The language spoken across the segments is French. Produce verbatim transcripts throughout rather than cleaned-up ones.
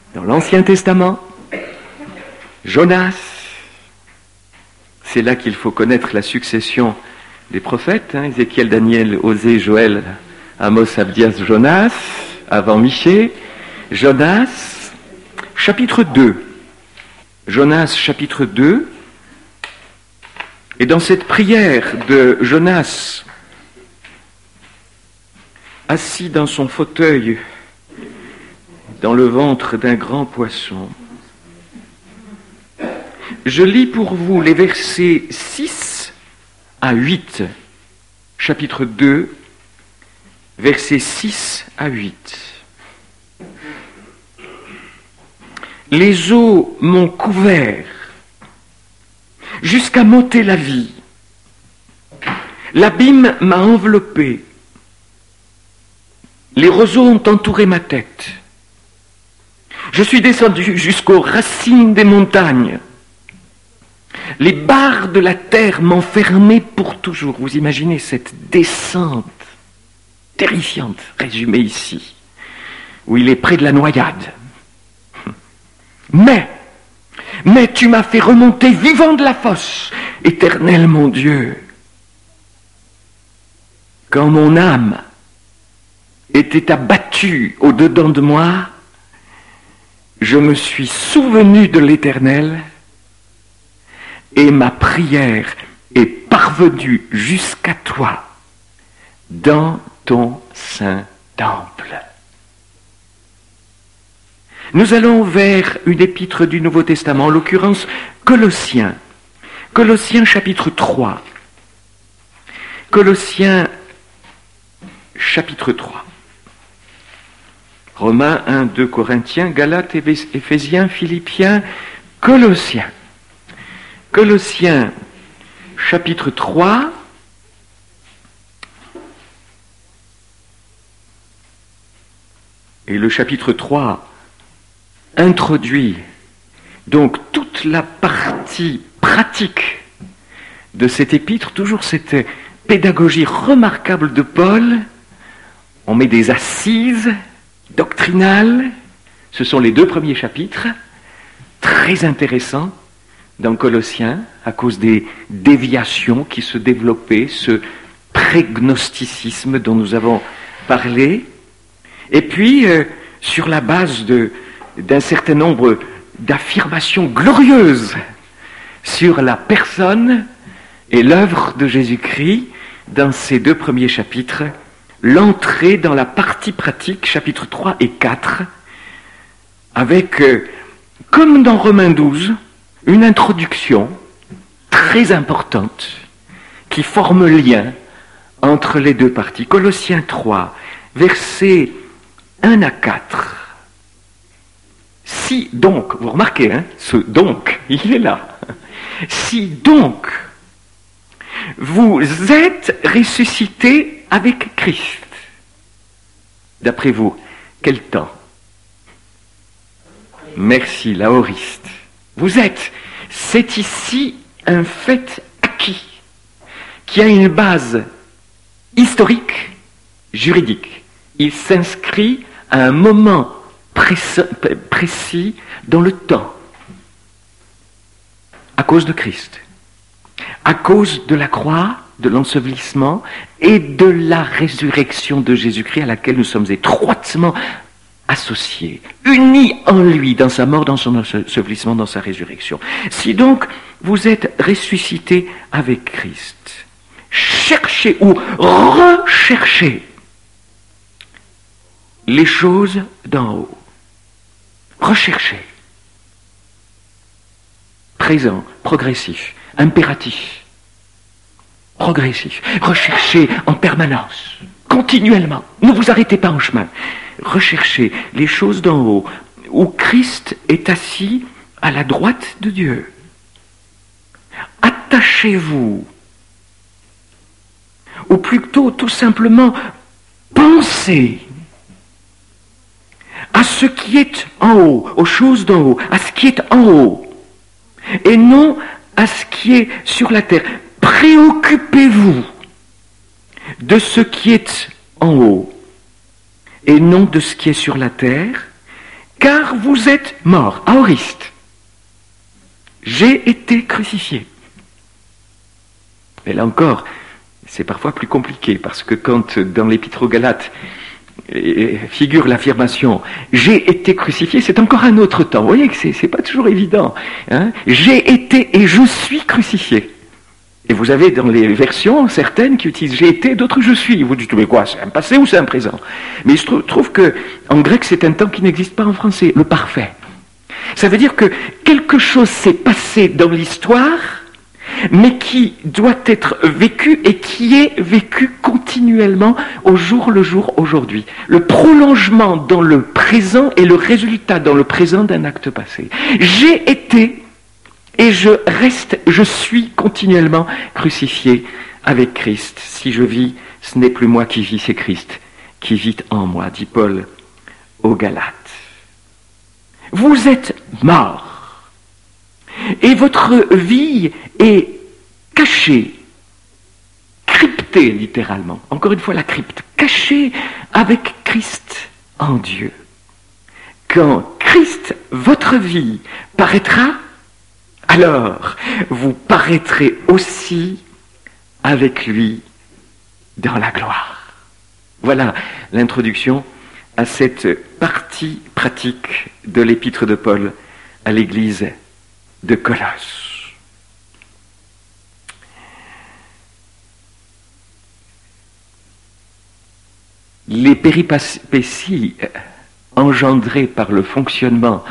Dans l'Ancien Testament, Jonas, c'est là qu'il faut connaître la succession des prophètes, hein, Ézéchiel, Daniel, Osée, Joël, Amos, Abdias, Jonas, avant Michée. Jonas, chapitre deux. Jonas, chapitre deux. Et dans cette prière de Jonas, assis dans son fauteuil, dans le ventre d'un grand poisson, je lis pour vous les versets six à huit, chapitre deux, versets six à huit. Les eaux m'ont couvert jusqu'à m'ôter la vie. L'abîme m'a enveloppé. Les roseaux ont entouré ma tête. Je suis descendu jusqu'aux racines des montagnes. Les barres de la terre m'ont fermé pour toujours. Vous imaginez cette descente terrifiante, résumée ici, où il est près de la noyade. Mais, mais tu m'as fait remonter vivant de la fosse, Éternel mon Dieu. Quand mon âme était abattue au-dedans de moi, je me suis souvenu de l'Éternel et ma prière est parvenue jusqu'à toi dans ton saint temple. Nous allons vers une épître du Nouveau Testament, en l'occurrence Colossiens. Colossiens chapitre trois. Colossiens chapitre trois. Romains un, deux, Corinthiens, Galates, Éphésiens, Philippiens, Colossiens. Colossiens chapitre trois. Et le chapitre trois introduit donc toute la partie pratique de cette épître, toujours cette pédagogie remarquable de Paul. On met des assises doctrinales, ce sont les deux premiers chapitres, très intéressants dans Colossiens, à cause des déviations qui se développaient, ce pré-gnosticisme dont nous avons parlé, et puis euh, sur la base de, d'un certain nombre d'affirmations glorieuses sur la personne et l'œuvre de Jésus-Christ, dans ces deux premiers chapitres, l'entrée dans la partie pratique, chapitres trois et quatre, avec, euh, comme dans Romains douze, une introduction très importante qui forme le lien entre les deux parties. Colossiens trois, versets un à quatre. Si donc, vous remarquez, hein, ce donc, il est là. Si donc, vous êtes ressuscités avec Christ, d'après vous, quel temps? Merci, l'aoriste. Vous êtes, c'est ici un fait acquis, qui a une base historique, juridique. Il s'inscrit à un moment précis dans le temps, à cause de Christ, à cause de la croix, de l'ensevelissement et de la résurrection de Jésus-Christ à laquelle nous sommes étroitement associés, unis en lui, dans sa mort, dans son ensevelissement, dans sa résurrection. Si donc vous êtes ressuscités avec Christ, cherchez ou recherchez les choses d'en haut. Recherchez. Présent, progressif, impératif, progressif. Recherchez en permanence, continuellement. Ne vous arrêtez pas en chemin. Recherchez les choses d'en haut, où Christ est assis à la droite de Dieu. Attachez-vous, ou plutôt tout simplement pensez à ce qui est en haut, aux choses d'en haut, à ce qui est en haut, et non à ce qui est sur la terre. Préoccupez-vous de ce qui est en haut, et non de ce qui est sur la terre, car vous êtes mort, aoriste. J'ai été crucifié. Et là encore, c'est parfois plus compliqué, parce que quand dans l'Épître aux Galates figure l'affirmation « j'ai été crucifié », c'est encore un autre temps. Vous voyez que c'est, c'est pas toujours évident. Hein, j'ai été et je suis crucifié. Et vous avez dans les versions certaines qui utilisent « j'ai été », d'autres « je suis ». Vous dites « mais quoi, c'est un passé ou c'est un présent ?» Mais je trouve, trouve que en grec, c'est un temps qui n'existe pas en français, le parfait. Ça veut dire que quelque chose s'est passé dans l'histoire, mais qui doit être vécu et qui est vécu continuellement au jour le jour aujourd'hui. Le prolongement dans le présent est le résultat dans le présent d'un acte passé. J'ai été et je reste, je suis continuellement crucifié avec Christ. Si je vis, ce n'est plus moi qui vis, c'est Christ qui vit en moi, dit Paul aux Galates. Vous êtes morts et votre vie est cachée, cryptée littéralement, encore une fois la crypte, cachée avec Christ en Dieu. Quand Christ, votre vie, paraîtra, alors vous paraîtrez aussi avec lui dans la gloire. Voilà l'introduction à cette partie pratique de l'épître de Paul à l'église de Colosse. Les péripéties engendrées par le fonctionnement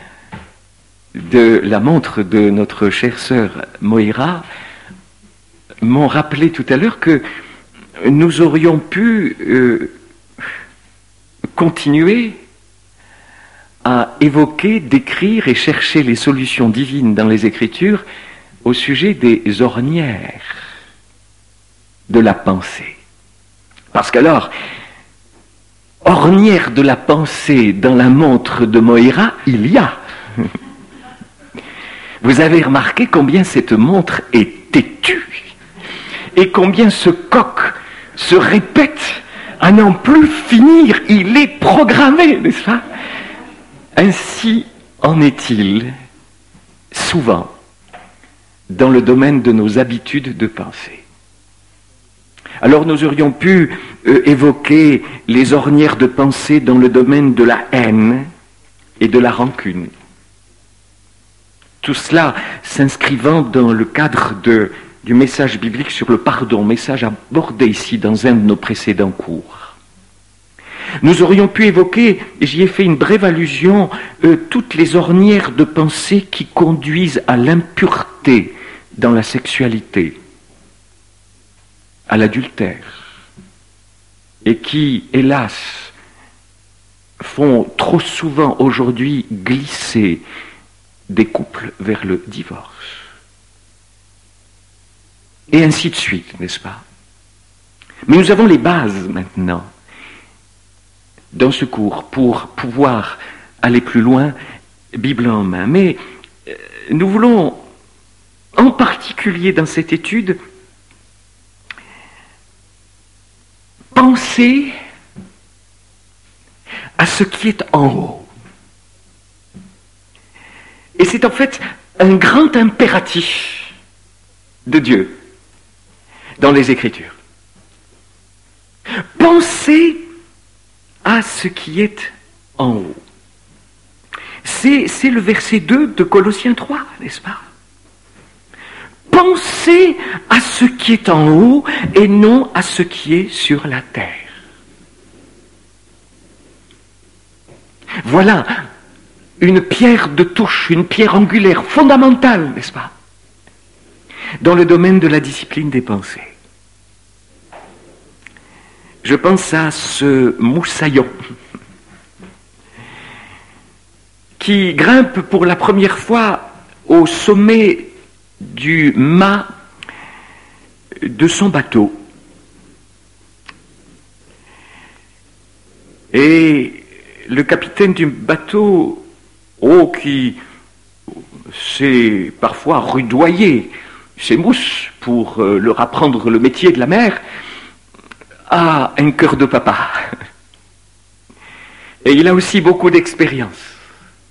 de la montre de notre chère sœur Moïra m'ont rappelé tout à l'heure que nous aurions pu euh, continuer à évoquer, décrire et chercher les solutions divines dans les Écritures au sujet des ornières de la pensée. Parce qu'alors, ornière de la pensée dans la montre de Moïra, il y a. Vous avez remarqué combien cette montre est têtue et combien ce coq se répète à n'en plus finir. Il est programmé, n'est-ce pas? Ainsi en est-il souvent dans le domaine de nos habitudes de pensée. Alors nous aurions pu euh, évoquer les ornières de pensée dans le domaine de la haine et de la rancune. Tout cela s'inscrivant dans le cadre de, du message biblique sur le pardon, message abordé ici dans un de nos précédents cours. Nous aurions pu évoquer, et j'y ai fait une brève allusion, euh, toutes les ornières de pensée qui conduisent à l'impureté dans la sexualité, à l'adultère, et qui, hélas, font trop souvent aujourd'hui glisser des couples vers le divorce. Et ainsi de suite, n'est-ce pas? Mais nous avons les bases maintenant dans ce cours pour pouvoir aller plus loin, Bible en main. Mais euh, nous voulons, en particulier dans cette étude, penser à ce qui est en haut. Et c'est en fait un grand impératif de Dieu dans les Écritures. Pensez à ce qui est en haut. C'est, c'est le verset deux de Colossiens trois, n'est-ce pas? Pensez à ce qui est en haut et non à ce qui est sur la terre. Voilà une pierre de touche, une pierre angulaire fondamentale, n'est-ce pas, dans le domaine de la discipline des pensées. Je pense à ce moussaillon qui grimpe pour la première fois au sommet du mât de son bateau. Et le capitaine du bateau, oh, qui s'est parfois rudoyé ses mousses pour euh, leur apprendre le métier de la mer, a un cœur de papa. Et il a aussi beaucoup d'expérience.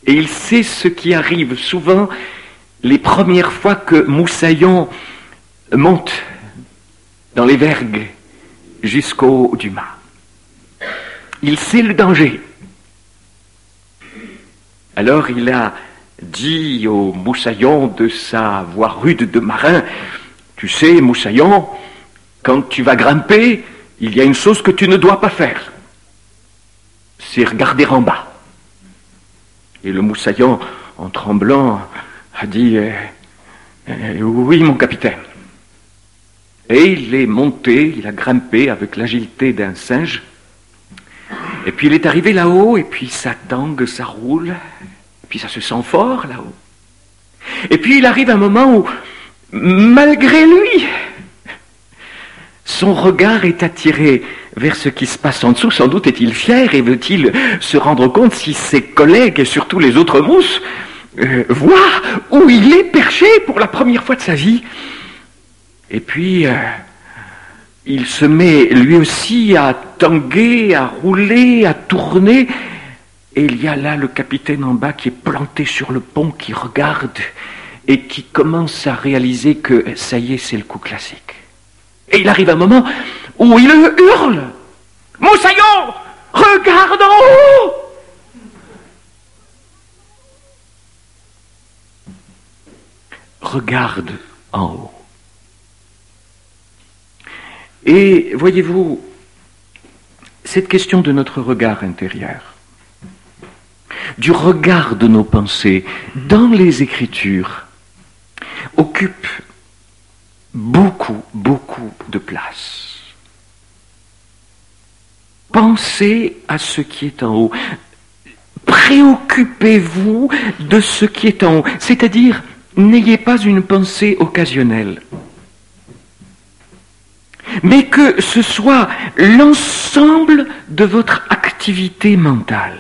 Et il sait ce qui arrive souvent les premières fois que Moussaillon monte dans les vergues jusqu'au Dumas. Il sait le danger. Alors il a dit au Moussaillon de sa voix rude de marin, « Tu sais, Moussaillon, quand tu vas grimper, il y a une chose que tu ne dois pas faire. C'est regarder en bas. » Et le Moussaillon, en tremblant, a dit euh, euh, « Oui, mon capitaine. » Et il est monté, il a grimpé avec l'agilité d'un singe. Et puis il est arrivé là-haut, et puis ça tangue, ça roule, et puis ça se sent fort là-haut. Et puis il arrive un moment où, malgré lui, son regard est attiré vers ce qui se passe en dessous. Sans doute est-il fier et veut-il se rendre compte si ses collègues et surtout les autres mousses euh, voient où il est perché pour la première fois de sa vie. Et puis, euh, il se met lui aussi à tanguer, à rouler, à tourner. Et il y a là le capitaine en bas qui est planté sur le pont, qui regarde et qui commence à réaliser que ça y est, c'est le coup classique. Et il arrive un moment où il hurle « Moussaillon, regarde en haut !» Regarde en haut. Et voyez-vous, cette question de notre regard intérieur, du regard de nos pensées dans les Écritures, occupe beaucoup, beaucoup de place. Pensez à ce qui est en haut. Préoccupez-vous de ce qui est en haut. C'est-à-dire, n'ayez pas une pensée occasionnelle, mais que ce soit l'ensemble de votre activité mentale.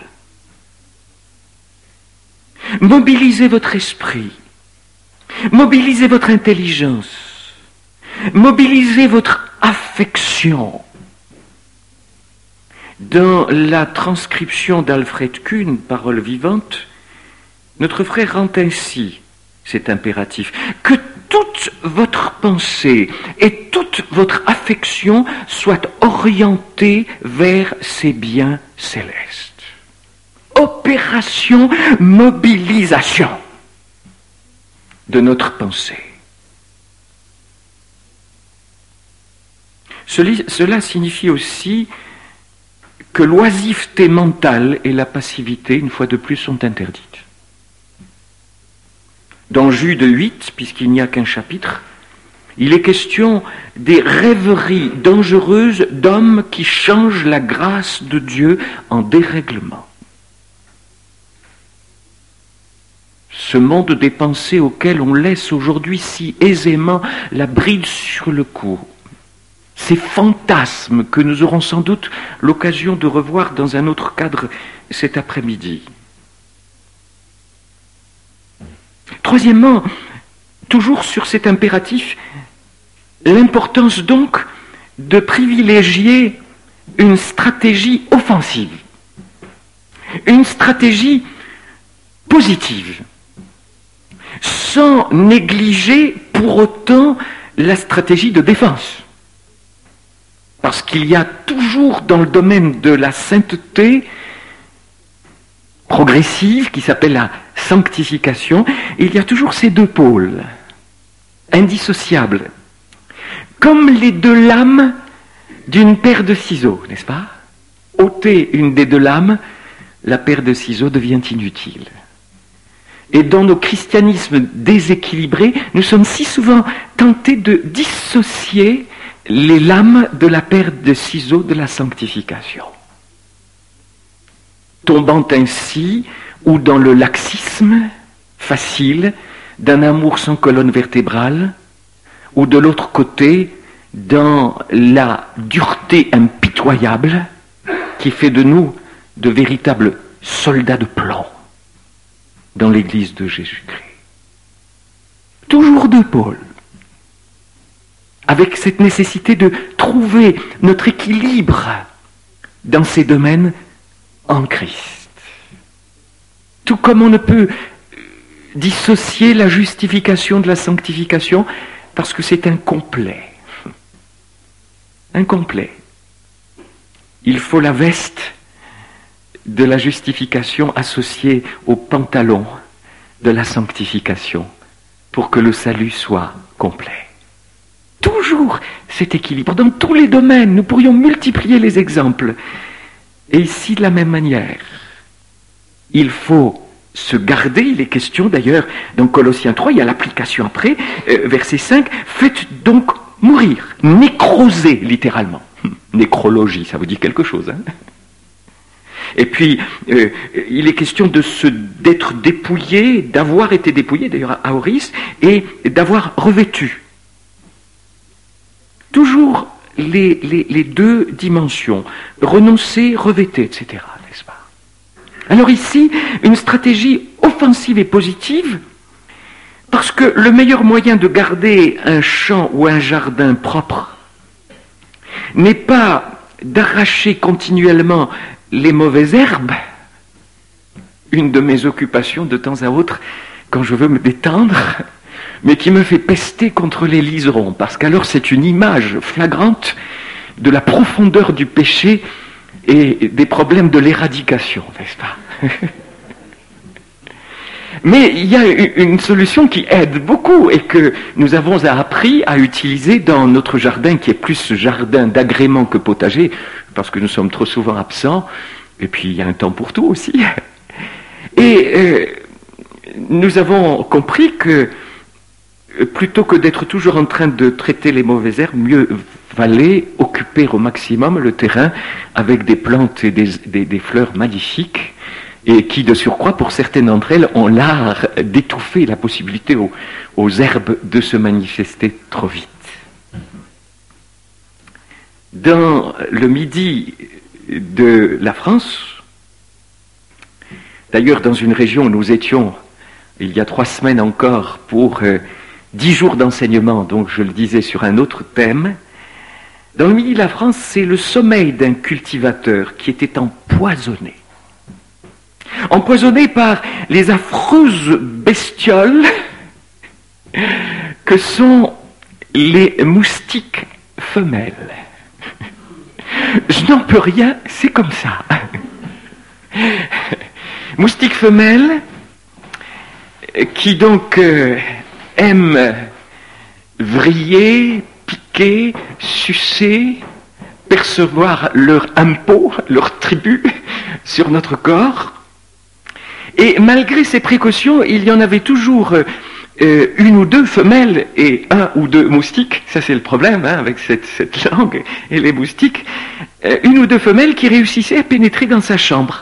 Mobilisez votre esprit, mobilisez votre intelligence, mobilisez votre affection. Dans la transcription d'Alfred Kuhn, Paroles vivantes, notre frère rend ainsi cet impératif, que toute votre pensée et toute votre affection soient orientées vers ces biens célestes. Opération mobilisation de notre pensée. Cela signifie aussi que l'oisiveté mentale et la passivité, une fois de plus, sont interdites. Dans Jude huit, puisqu'il n'y a qu'un chapitre, il est question des rêveries dangereuses d'hommes qui changent la grâce de Dieu en dérèglement. Ce monde des pensées auquel on laisse aujourd'hui si aisément la bride sur le cou, ces fantasmes que nous aurons sans doute l'occasion de revoir dans un autre cadre cet après-midi. Troisièmement, toujours sur cet impératif, l'importance donc de privilégier une stratégie offensive, une stratégie positive, sans négliger pour autant la stratégie de défense. Parce qu'il y a toujours dans le domaine de la sainteté progressive, qui s'appelle la sanctification, il y a toujours ces deux pôles, indissociables, comme les deux lames d'une paire de ciseaux, n'est-ce pas? Ôter une des deux lames, la paire de ciseaux devient inutile. Et dans nos christianismes déséquilibrés, nous sommes si souvent tentés de dissocier les lames de la paire de ciseaux de la sanctification, tombant ainsi ou dans le laxisme facile d'un amour sans colonne vertébrale, ou de l'autre côté dans la dureté impitoyable qui fait de nous de véritables soldats de plomb dans l'Église de Jésus-Christ. Toujours deux pôles, avec cette nécessité de trouver notre équilibre dans ces domaines en Christ. Tout comme on ne peut dissocier la justification de la sanctification, parce que c'est incomplet. Incomplet. Il faut la veste de la justification associée au pantalon de la sanctification pour que le salut soit complet. Toujours cet équilibre. Dans tous les domaines, nous pourrions multiplier les exemples. Et ici, de la même manière, il faut se garder, il est question d'ailleurs, dans Colossiens trois, il y a l'application après, euh, verset cinq, faites donc mourir, nécroser littéralement. Nécrologie, ça vous dit quelque chose, hein? Et puis, euh, il est question de se, d'être dépouillé, d'avoir été dépouillé, d'ailleurs à Aoris, et d'avoir revêtu. Toujours les, les, les deux dimensions, renoncer, revêter, et cetera, n'est-ce pas? Alors ici, une stratégie offensive et positive, parce que le meilleur moyen de garder un champ ou un jardin propre n'est pas d'arracher continuellement les mauvaises herbes. Une de mes occupations de temps à autre, quand je veux me détendre, mais qui me fait pester contre les liserons, parce qu'alors c'est une image flagrante de la profondeur du péché et des problèmes de l'éradication, n'est-ce pas? Mais il y a une solution qui aide beaucoup et que nous avons appris à utiliser dans notre jardin, qui est plus jardin d'agrément que potager, parce que nous sommes trop souvent absents, et puis il y a un temps pour tout aussi. Et euh, nous avons compris que plutôt que d'être toujours en train de traiter les mauvaises herbes, mieux valait occuper au maximum le terrain avec des plantes et des, des, des fleurs magnifiques, et qui, de surcroît, pour certaines d'entre elles, ont l'art d'étouffer la possibilité aux, aux herbes de se manifester trop vite. Dans le midi de la France, d'ailleurs dans une région où nous étions il y a trois semaines encore pour euh, dix jours d'enseignement, donc je le disais sur un autre thème, dans le midi de la France, c'est le sommeil d'un cultivateur qui était empoisonné. Empoisonné par les affreuses bestioles que sont les moustiques femelles. Je n'en peux rien, c'est comme ça. Moustiques femelles qui donc euh, aiment vriller, piquer, sucer, percevoir leur impôt, leur tribut sur notre corps. Et malgré ces précautions, il y en avait toujours euh, une ou deux femelles et un ou deux moustiques, ça c'est le problème hein, avec cette, cette langue et les moustiques, euh, une ou deux femelles qui réussissaient à pénétrer dans sa chambre.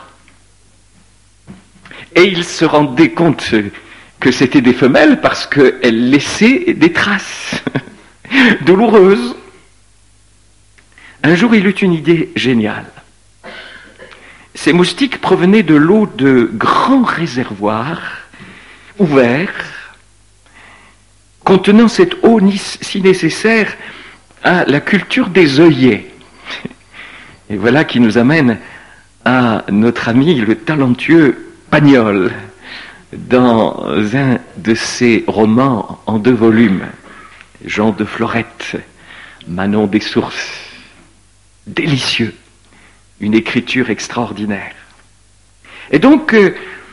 Et il se rendait compte que c'était des femelles parce qu'elles laissaient des traces douloureuses. Un jour, il eut une idée géniale. Ces moustiques provenaient de l'eau de grands réservoirs ouverts, contenant cette eau si nécessaire à la culture des œillets. Et voilà qui nous amène à notre ami le talentueux Pagnol, dans un de ses romans en deux volumes, Jean de Florette, Manon des Sources, délicieux. Une écriture extraordinaire. Et donc, euh,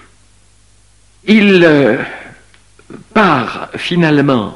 il euh, part finalement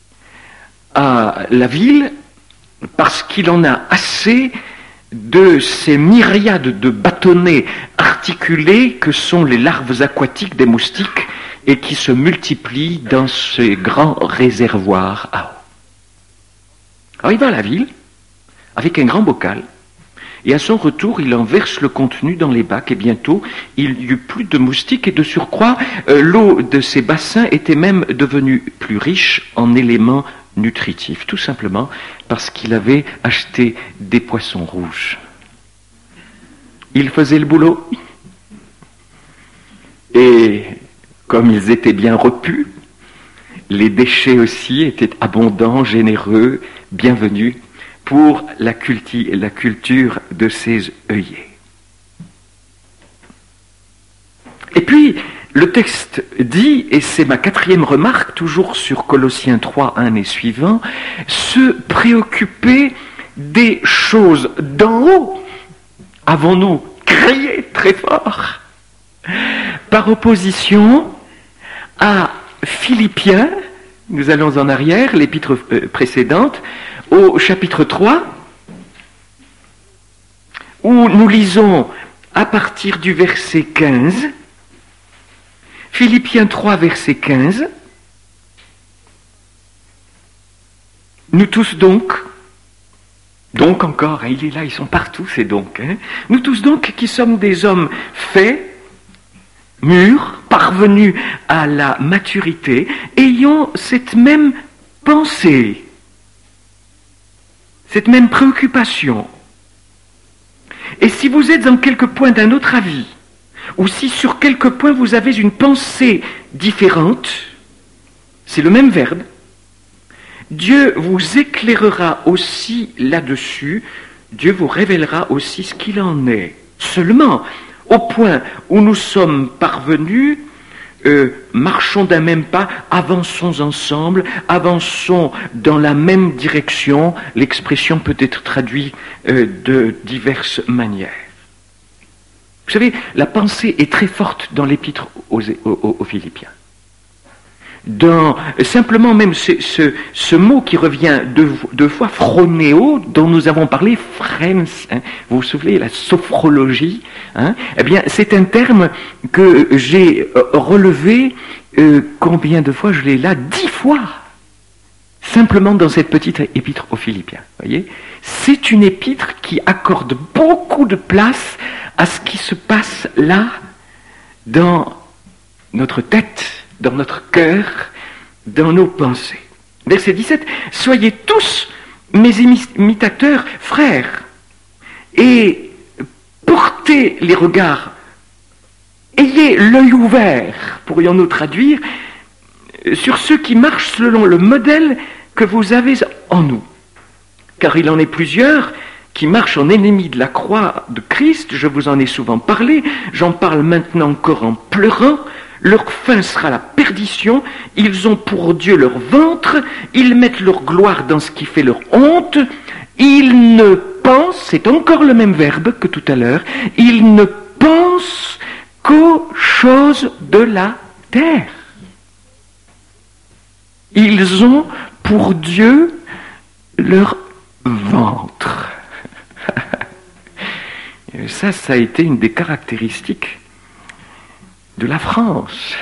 à la ville parce qu'il en a assez de ces myriades de bâtonnets articulés que sont les larves aquatiques des moustiques et qui se multiplient dans ces grands réservoirs à eau. Alors il va à la ville avec un grand bocal. Et à son retour, il en verse le contenu dans les bacs et bientôt, il n'y eut plus de moustiques et de surcroît, euh, l'eau de ces bassins était même devenue plus riche en éléments nutritifs, tout simplement parce qu'il avait acheté des poissons rouges. Il faisait le boulot et comme ils étaient bien repus, les déchets aussi étaient abondants, généreux, bienvenus pour la, culti- la culture de ces œillets. Et puis, le texte dit, et c'est ma quatrième remarque, toujours sur Colossiens trois, un et suivant, se préoccuper des choses d'en haut. Avons-nous crié très fort? Par opposition à Philippiens, nous allons en arrière, l'épître précédente, au chapitre trois, où nous lisons à partir du verset quinze, Philippiens trois, verset quinze, nous tous donc, donc encore, hein, il est là, ils sont partout, c'est donc, hein, nous tous donc qui sommes des hommes faits, mûrs, parvenus à la maturité, ayons cette même pensée, cette même préoccupation. Et si vous êtes en quelque point d'un autre avis, ou si sur quelque point vous avez une pensée différente, c'est le même verbe, Dieu vous éclairera aussi là-dessus, Dieu vous révélera aussi ce qu'il en est. Seulement, au point où nous sommes parvenus, euh, marchons d'un même pas, avançons ensemble, avançons dans la même direction. L'expression peut être traduite euh, de diverses manières. Vous savez, la pensée est très forte dans l'épître aux, aux, aux Philippiens. Dans, simplement même ce, ce, ce mot qui revient deux, deux fois, phronéo, dont nous avons parlé, frens, hein, vous vous souvenez, la sophrologie, hein, eh bien c'est un terme que j'ai relevé, euh, combien de fois je l'ai là? Dix fois, simplement dans cette petite épître aux Philippiens. Voyez, c'est une épître qui accorde beaucoup de place à ce qui se passe là, dans notre tête, dans notre cœur, dans nos pensées. Verset dix-sept, « Soyez tous mes imitateurs, frères, et portez les regards, ayez l'œil ouvert, pourrions-nous traduire, sur ceux qui marchent selon le modèle que vous avez en nous. Car il en est plusieurs qui marchent en ennemis de la croix de Christ, je vous en ai souvent parlé, j'en parle maintenant encore en pleurant. Leur fin sera la perdition, ils ont pour Dieu leur ventre, ils mettent leur gloire dans ce qui fait leur honte, ils ne pensent, c'est encore le même verbe que tout à l'heure, ils ne pensent qu'aux choses de la terre. Ils ont pour Dieu leur ventre. Et ça, ça a été une des caractéristiques de la France.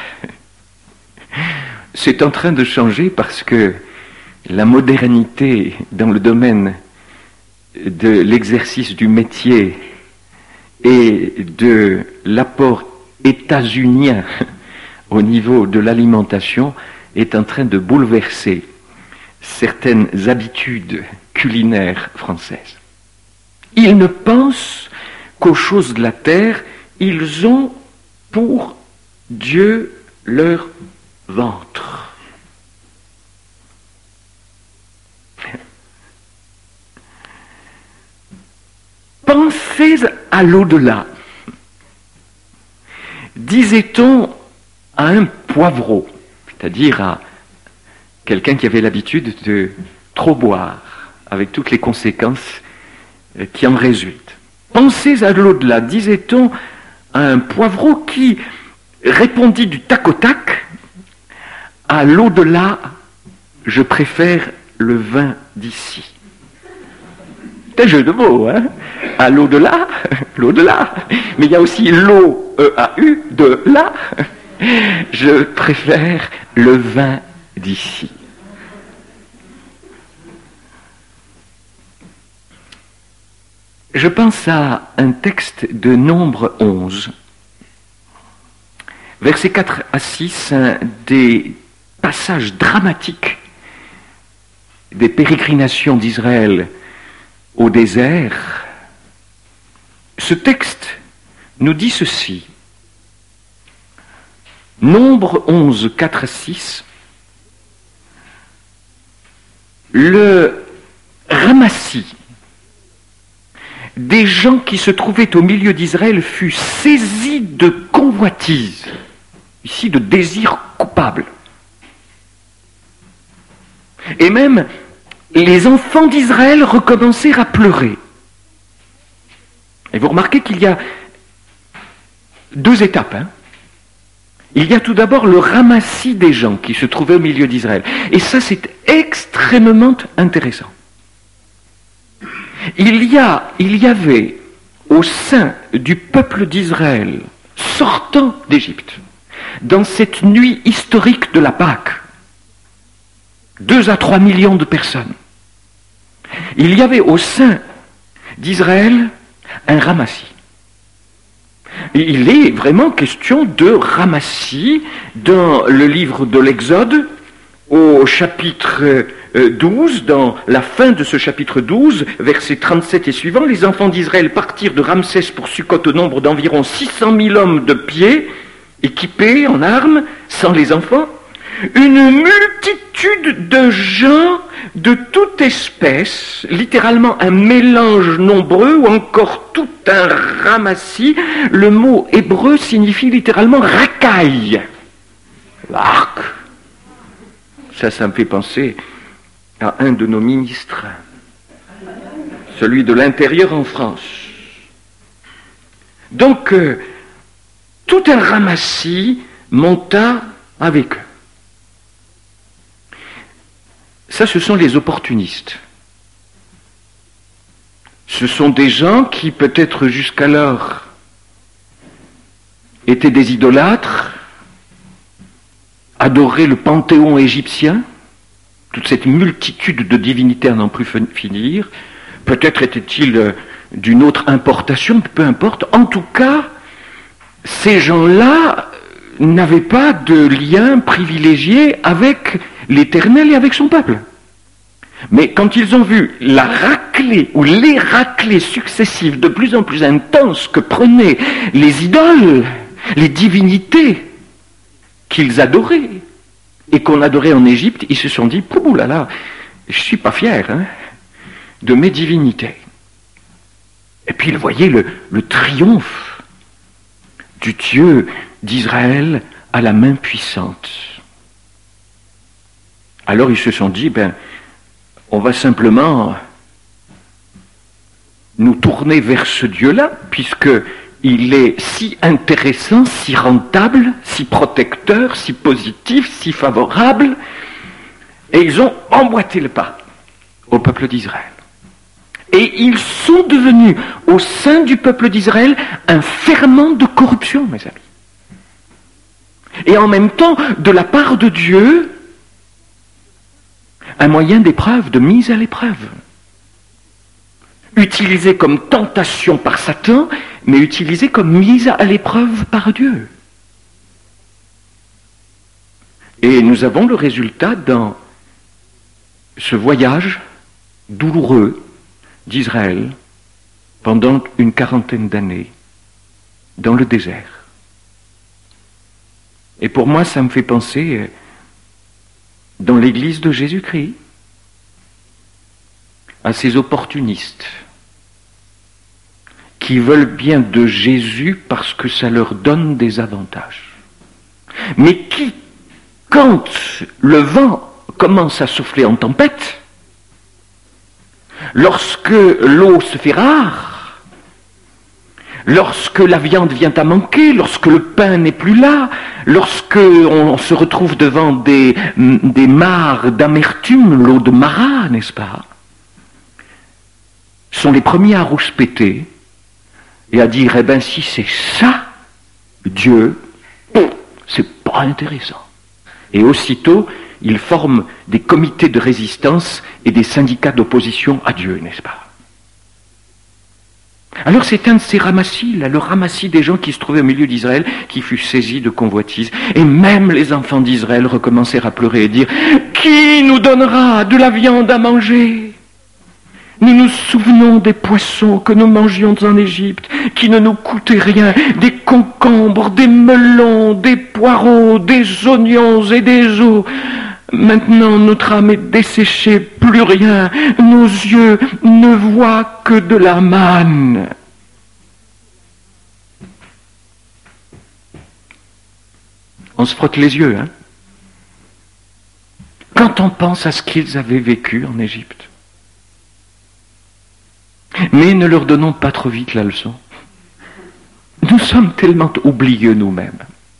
C'est en train de changer parce que la modernité dans le domaine de l'exercice du métier et de l'apport états-unien au niveau de l'alimentation est en train de bouleverser certaines habitudes culinaires françaises. Ils ne pensent qu'aux choses de la terre, ils ont pour Dieu leur ventre. Pensez à l'au-delà. Disait-on à un poivreau, c'est-à-dire à quelqu'un qui avait l'habitude de trop boire, avec toutes les conséquences qui en résultent. Pensez à l'au-delà, disait-on à un poivreau qui répondit du tac au tac, à l'au-delà, je préfère le vin d'ici. C'est un jeu de mots, hein? À l'au-delà, l'au-delà. Mais il y a aussi l'eau, E A U, de là. Je préfère le vin d'ici. Je pense à un texte de Nombre onze, versets quatre à six, un des passages dramatiques des pérégrinations d'Israël au désert. Ce texte nous dit ceci. Nombre onze, quatre à six. Le ramassis des gens qui se trouvaient au milieu d'Israël fut saisi de convoitise. ici de désir coupable. Et même, les enfants d'Israël recommencèrent à pleurer. Et vous remarquez qu'il y a deux étapes. Hein. Il y a tout d'abord le ramassis des gens qui se trouvaient au milieu d'Israël. Et ça, c'est extrêmement intéressant. Il y a, il y avait au sein du peuple d'Israël, sortant d'Égypte, dans cette nuit historique de la Pâque, deux à trois millions de personnes. Il y avait au sein d'Israël un ramassis. Il est vraiment question de ramassis dans le livre de l'Exode, au chapitre douze, dans la fin de ce chapitre douze, versets trente-sept et suivants, les enfants d'Israël partirent de Ramsès pour Sukkot au nombre d'environ six cent mille hommes de pied, équipés en armes, sans les enfants, une multitude de gens de toute espèce, littéralement un mélange nombreux ou encore tout un ramassis. Le mot hébreu signifie littéralement racaille. L'arc. Ça, ça me fait penser à un de nos ministres, celui de l'Intérieur en France. Donc, euh, tout un ramassis monta avec eux. Ça, ce sont les opportunistes. Ce sont des gens qui, peut-être jusqu'alors, étaient des idolâtres, adoraient le panthéon égyptien, toute cette multitude de divinités à n'en plus finir. Peut-être étaient-ils d'une autre importation, peu importe. En tout cas, ces gens-là n'avaient pas de lien privilégié avec l'Éternel et avec son peuple. Mais quand ils ont vu la raclée ou les raclées successives de plus en plus intenses que prenaient les idoles, les divinités qu'ils adoraient et qu'on adorait en Égypte, ils se sont dit, pouh là là, je suis pas fier hein, de mes divinités. Et puis ils voyaient le, le triomphe du Dieu d'Israël à la main puissante. Alors ils se sont dit, ben, on va simplement nous tourner vers ce Dieu-là, puisqu'il est si intéressant, si rentable, si protecteur, si positif, si favorable. Et ils ont emboîté le pas au peuple d'Israël. Et ils sont devenus, au sein du peuple d'Israël, un ferment de corruption, mes amis. Et en même temps, de la part de Dieu, un moyen d'épreuve, de mise à l'épreuve. Utilisé comme tentation par Satan, mais utilisé comme mise à l'épreuve par Dieu. Et nous avons le résultat dans ce voyage douloureux d'Israël pendant une quarantaine d'années dans le désert. Et pour moi, ça me fait penser dans l'Église de Jésus-Christ à ces opportunistes qui veulent bien de Jésus parce que ça leur donne des avantages, mais qui, quand le vent commence à souffler en tempête, lorsque l'eau se fait rare, lorsque la viande vient à manquer, lorsque le pain n'est plus là, lorsque on se retrouve devant des, des mares d'amertume, l'eau de Mara, n'est-ce pas, sont les premiers à rouspéter et à dire, eh bien, si c'est ça, Dieu, c'est pas intéressant. Et aussitôt, ils forment des comités de résistance et des syndicats d'opposition à Dieu, n'est-ce pas? Alors c'est un de ces ramassis, là, le ramassis des gens qui se trouvaient au milieu d'Israël, qui fut saisi de convoitise. Et même les enfants d'Israël recommencèrent à pleurer et dire, qui nous donnera de la viande à manger? Nous nous souvenons des poissons que nous mangions en Égypte, qui ne nous coûtaient rien, des concombres, des melons, des poireaux, des oignons et des os. Maintenant, notre âme est desséchée, plus rien. Nos yeux ne voient que de la manne. On se frotte les yeux, hein, quand on pense à ce qu'ils avaient vécu en Égypte. Mais ne leur donnons pas trop vite la leçon. Nous sommes tellement oublieux nous-mêmes.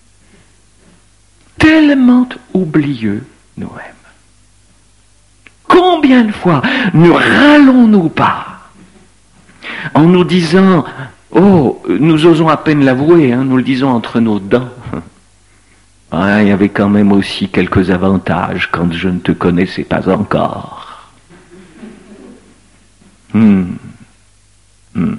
Tellement oublieux nous-mêmes. Combien de fois ne râlons-nous pas en nous disant, oh, nous osons à peine l'avouer, hein, nous le disons entre nos dents. Ah, il y avait quand même aussi quelques avantages quand je ne te connaissais pas encore. Hmm. Hmm.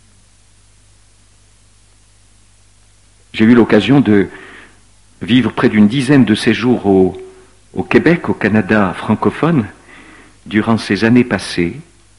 J'ai eu l'occasion de vivre près d'une dizaine de séjours au, au Québec, au Canada francophone, durant ces années passées.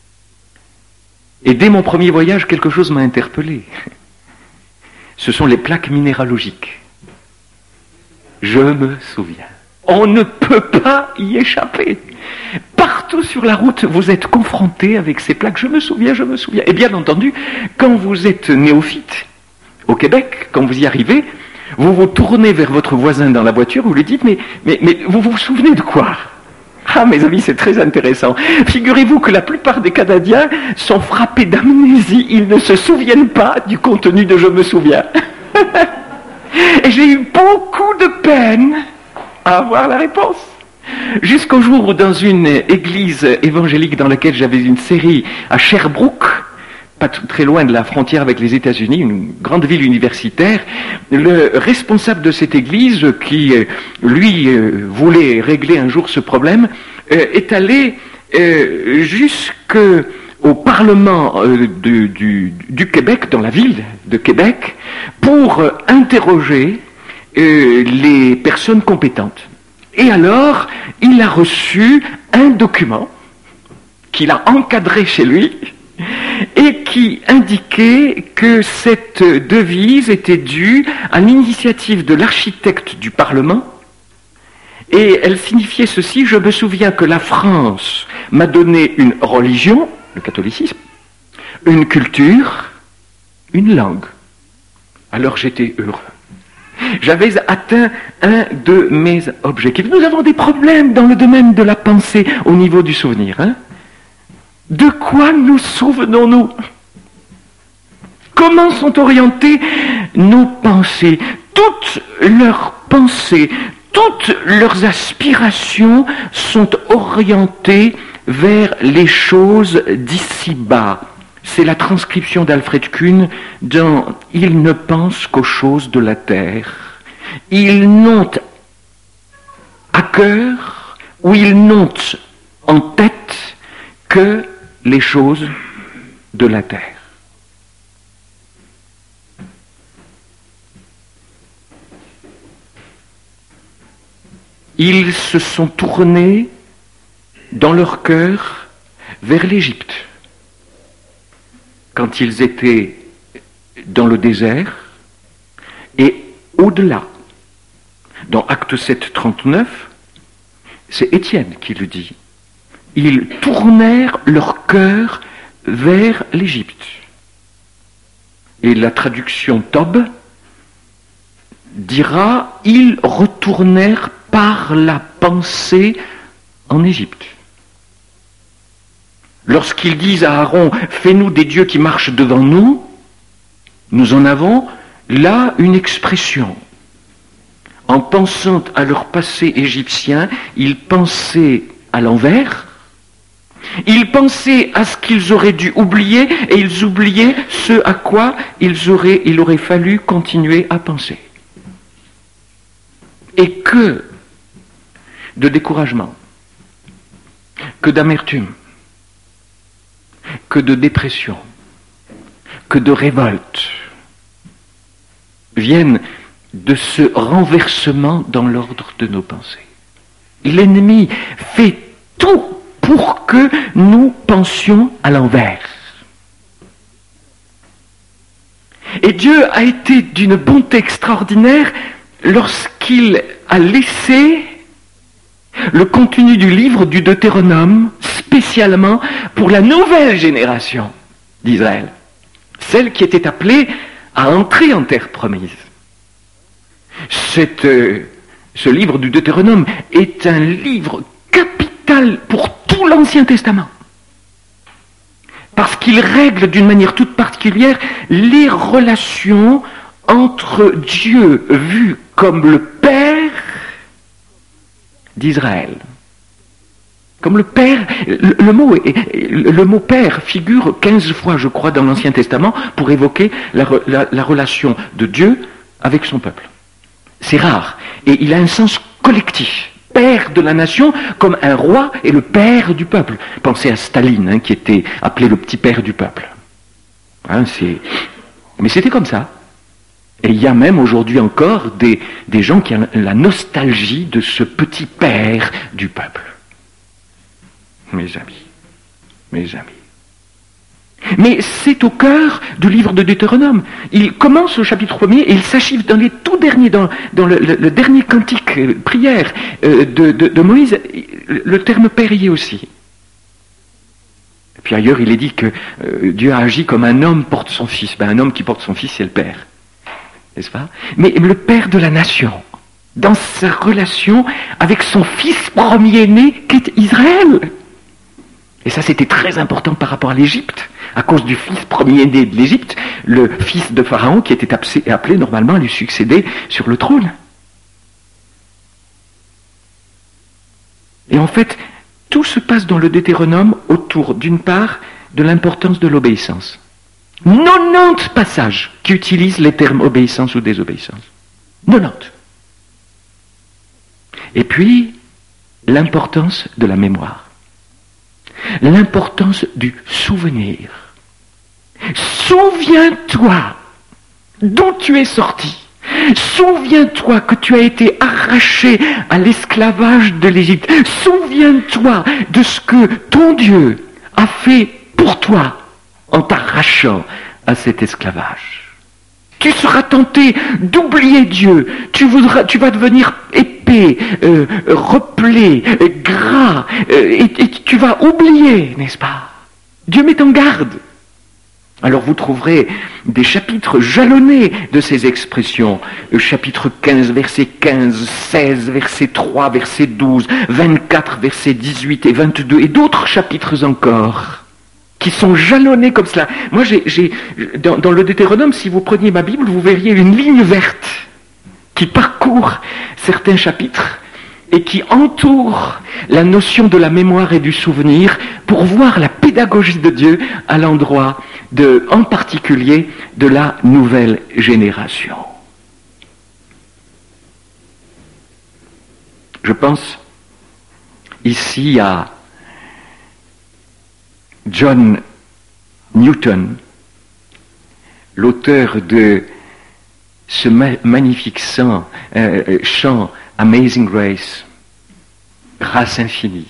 Et dès mon premier voyage, quelque chose m'a interpellé. Ce sont les plaques minéralogiques. Je me souviens. On ne peut pas y échapper. Partout sur la route, vous êtes confrontés avec ces plaques. Je me souviens, je me souviens. Et bien entendu, quand vous êtes néophyte, au Québec, quand vous y arrivez, vous vous tournez vers votre voisin dans la voiture, vous lui dites, mais, mais, mais vous vous souvenez de quoi? Ah, mes amis, c'est très intéressant. Figurez-vous que la plupart des Canadiens sont frappés d'amnésie. Ils ne se souviennent pas du contenu de « je me souviens ». Et j'ai eu beaucoup de peine à avoir la réponse. Jusqu'au jour où, dans une église évangélique dans laquelle j'avais une série à Sherbrooke, pas très loin de la frontière avec les États-Unis, une grande ville universitaire, le responsable de cette église, qui, lui, voulait régler un jour ce problème, est allé jusqu'au Parlement du, du, du Québec, dans la ville de Québec, pour interroger les personnes compétentes. Et alors, il a reçu un document qu'il a encadré chez lui, et qui indiquait que cette devise était due à l'initiative de l'architecte du Parlement, et elle signifiait ceci: je me souviens que la France m'a donné une religion, le catholicisme, une culture, une langue. Alors j'étais heureux. J'avais atteint un de mes objectifs. Nous avons des problèmes dans le domaine de la pensée au niveau du souvenir, hein? De quoi nous souvenons-nous? Comment sont orientées nos pensées? Toutes leurs pensées, toutes leurs aspirations sont orientées vers les choses d'ici-bas. C'est la transcription d'Alfred Kuhn dans « Ils ne pensent qu'aux choses de la terre ». Ils n'ont à cœur, ou ils n'ont en tête que les choses de la terre. Ils se sont tournés dans leur cœur vers l'Égypte. Quand ils étaient dans le désert et au-delà. Dans Acte sept, trente-neuf, c'est Étienne qui le dit. Ils tournèrent leur cœur vers l'Égypte. Et la traduction Tob dira, ils retournèrent par la pensée en Égypte. Lorsqu'ils disent à Aaron, fais-nous des dieux qui marchent devant nous, nous en avons là une expression. En pensant à leur passé égyptien, ils pensaient à l'envers. Ils pensaient à ce qu'ils auraient dû oublier et ils oubliaient ce à quoi ils auraient, il aurait fallu continuer à penser. Et que de découragement, que d'amertume, que de dépression, que de révolte viennent de ce renversement dans l'ordre de nos pensées. L'ennemi fait tout pour que nous pensions à l'envers. Et Dieu a été d'une bonté extraordinaire lorsqu'il a laissé le contenu du livre du Deutéronome spécialement pour la nouvelle génération d'Israël, celle qui était appelée à entrer en terre promise. cette, euh, ce livre du Deutéronome est un livre capital pour tout l'Ancien Testament. Parce qu'il règle d'une manière toute particulière les relations entre Dieu vu comme le Père d'Israël. Comme le Père, le, le, mot, le mot Père figure quinze fois, je crois, dans l'Ancien Testament pour évoquer la, la, la relation de Dieu avec son peuple. C'est rare. Et il a un sens collectif. Père de la nation, comme un roi est le père du peuple. Pensez à Staline, hein, qui était appelé le petit père du peuple. Hein, c'est... Mais c'était comme ça. Et il y a même aujourd'hui encore des, des gens qui ont la nostalgie de ce petit père du peuple. Mes amis, mes amis. Mais c'est au cœur du livre de Deutéronome. Il commence au chapitre premier et il s'achive dans les tout derniers, dans, dans le, le, le dernier cantique, euh, prière euh, de, de, de Moïse, le terme père y est aussi. Et puis ailleurs, il est dit que euh, Dieu a agi comme un homme porte son fils. Ben, un homme qui porte son fils, c'est le père. N'est-ce pas? Mais le père de la nation, dans sa relation avec son fils premier-né, qu'est Israël. Et ça, c'était très important par rapport à l'Égypte. À cause du fils premier-né de l'Égypte, le fils de Pharaon, qui était appelé normalement à lui succéder sur le trône. Et en fait, tout se passe dans le Deutéronome autour, d'une part, de l'importance de l'obéissance. quatre-vingt-dix passages qui utilisent les termes obéissance ou désobéissance. quatre-vingt-dix. Et puis, l'importance de la mémoire. L'importance du souvenir. Souviens-toi d'où tu es sorti. Souviens-toi que tu as été arraché à l'esclavage de l'Égypte. Souviens-toi de ce que ton Dieu a fait pour toi en t'arrachant à cet esclavage. Tu seras tenté d'oublier Dieu. Tu, voudras, tu vas devenir épais, euh, replé, euh, gras, euh, et, et tu vas oublier, n'est-ce pas? Dieu met en garde. Alors vous trouverez des chapitres jalonnés de ces expressions. Le chapitre quinze, verset quinze, seize, verset trois, verset douze, vingt-quatre, verset dix-huit et vingt-deux, et d'autres chapitres encore, qui sont jalonnés comme cela. Moi, j'ai, j'ai, dans, dans le Deutéronome, si vous preniez ma Bible, vous verriez une ligne verte qui parcourt certains chapitres et qui entoure la notion de la mémoire et du souvenir pour voir la pédagogie de Dieu à l'endroit de, en particulier, de la nouvelle génération. Je pense ici à John Newton, l'auteur de ce ma- magnifique chant, euh, chant Amazing Grace, grâce infinie.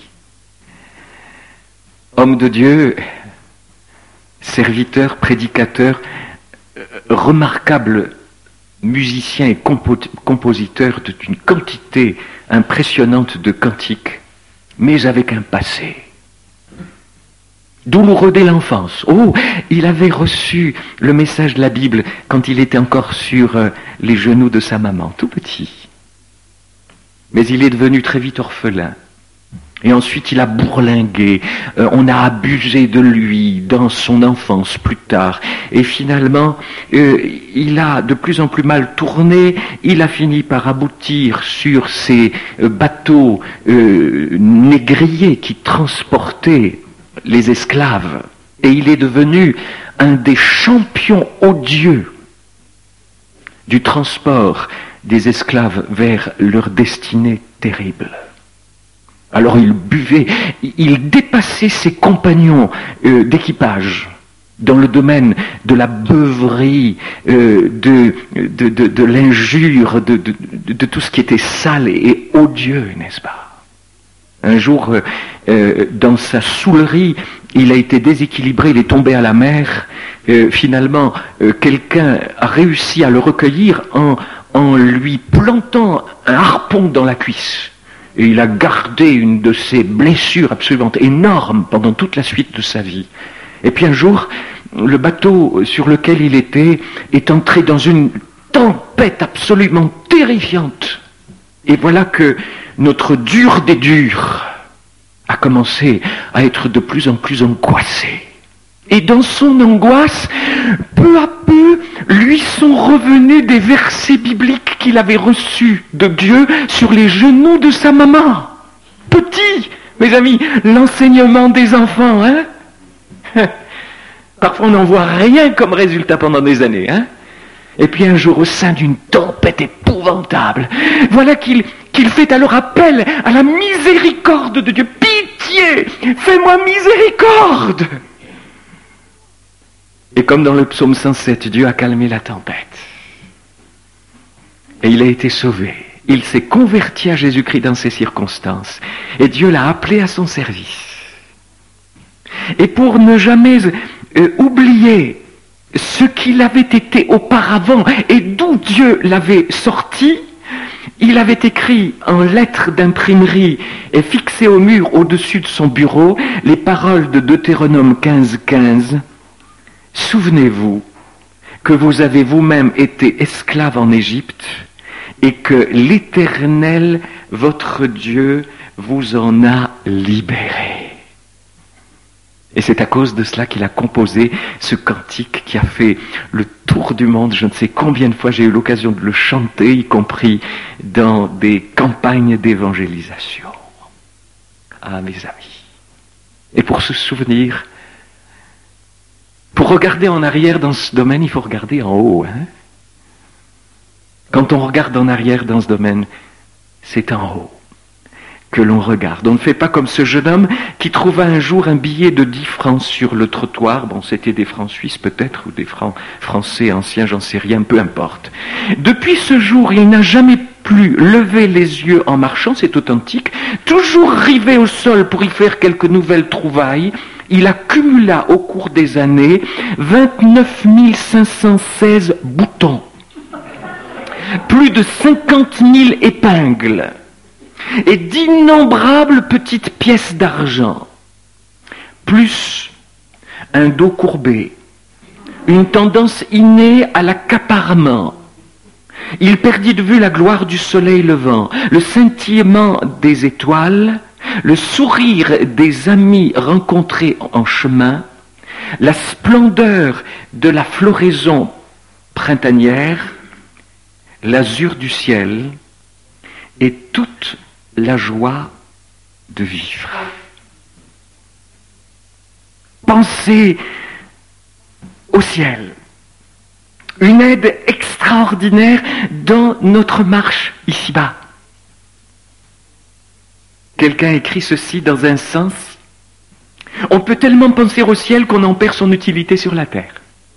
Homme de Dieu, serviteur, prédicateur, euh, remarquable musicien et compo- compositeur d'une quantité impressionnante de cantiques, mais avec un passé douloureux dès l'enfance. Oh, il avait reçu le message de la Bible quand il était encore sur euh, les genoux de sa maman, tout petit. Mais il est devenu très vite orphelin. Et ensuite il a bourlingué, euh, on a abusé de lui dans son enfance plus tard. Et finalement, euh, il a de plus en plus mal tourné, il a fini par aboutir sur ces euh, bateaux euh, négriers qui transportaient les esclaves. Et il est devenu un des champions odieux du transport des esclaves vers leur destinée terrible. Alors il buvait, il dépassait ses compagnons euh, d'équipage dans le domaine de la beuverie, euh, de, de, de, de l'injure, de, de, de, de tout ce qui était sale et odieux, n'est-ce pas? Un jour, euh, euh, dans sa saoulerie, il a été déséquilibré, il est tombé à la mer. Euh, finalement, euh, quelqu'un a réussi à le recueillir en, en lui plantant un harpon dans la cuisse. Et il a gardé une de ses blessures absolument énormes pendant toute la suite de sa vie. Et puis un jour, le bateau sur lequel il était est entré dans une tempête absolument terrifiante. Et voilà que notre dur des durs a commencé à être de plus en plus angoissé. Et dans son angoisse, peu à peu, lui sont revenus des versets bibliques qu'il avait reçus de Dieu sur les genoux de sa maman. Petit, mes amis, l'enseignement des enfants, hein? Parfois on n'en voit rien comme résultat pendant des années, hein? Et puis un jour, au sein d'une tempête épouvantable, voilà qu'il, qu'il fait alors appel à la miséricorde de Dieu. Pitié, fais-moi miséricorde! Et comme dans le psaume cent sept, Dieu a calmé la tempête. Et il a été sauvé. Il s'est converti à Jésus-Christ dans ces circonstances. Et Dieu l'a appelé à son service. Et pour ne jamais euh, oublier ce qu'il avait été auparavant et d'où Dieu l'avait sorti, il avait écrit en lettres d'imprimerie et fixé au mur au-dessus de son bureau les paroles de Deutéronome quinze, quinze. Souvenez-vous que vous avez vous-même été esclave en Égypte et que l'Éternel, votre Dieu, vous en a libéré. Et c'est à cause de cela qu'il a composé ce cantique qui a fait le tour du monde. Je ne sais combien de fois j'ai eu l'occasion de le chanter, y compris dans des campagnes d'évangélisation. Ah, mes amis. Et pour se souvenir, pour regarder en arrière dans ce domaine, il faut regarder en haut. Hein? Quand on regarde en arrière dans ce domaine, c'est en haut que l'on regarde. On ne fait pas comme ce jeune homme qui trouva un jour un billet de dix francs sur le trottoir. Bon, c'était des francs suisses peut-être, ou des francs français anciens, j'en sais rien, peu importe. Depuis ce jour, il n'a jamais plus levé les yeux en marchant, c'est authentique, toujours rivé au sol pour y faire quelques nouvelles trouvailles. Il accumula au cours des années vingt-neuf mille cinq cent seize boutons, plus de cinquante mille épingles et d'innombrables petites pièces d'argent, plus un dos courbé, une tendance innée à l'accaparement. Il perdit de vue la gloire du soleil levant, le scintillement des étoiles, le sourire des amis rencontrés en chemin, la splendeur de la floraison printanière, l'azur du ciel et toute la joie de vivre. Pensez au ciel, une aide extraordinaire dans notre marche ici-bas. Quelqu'un écrit ceci dans un sens. On peut tellement penser au ciel qu'on en perd son utilité sur la terre.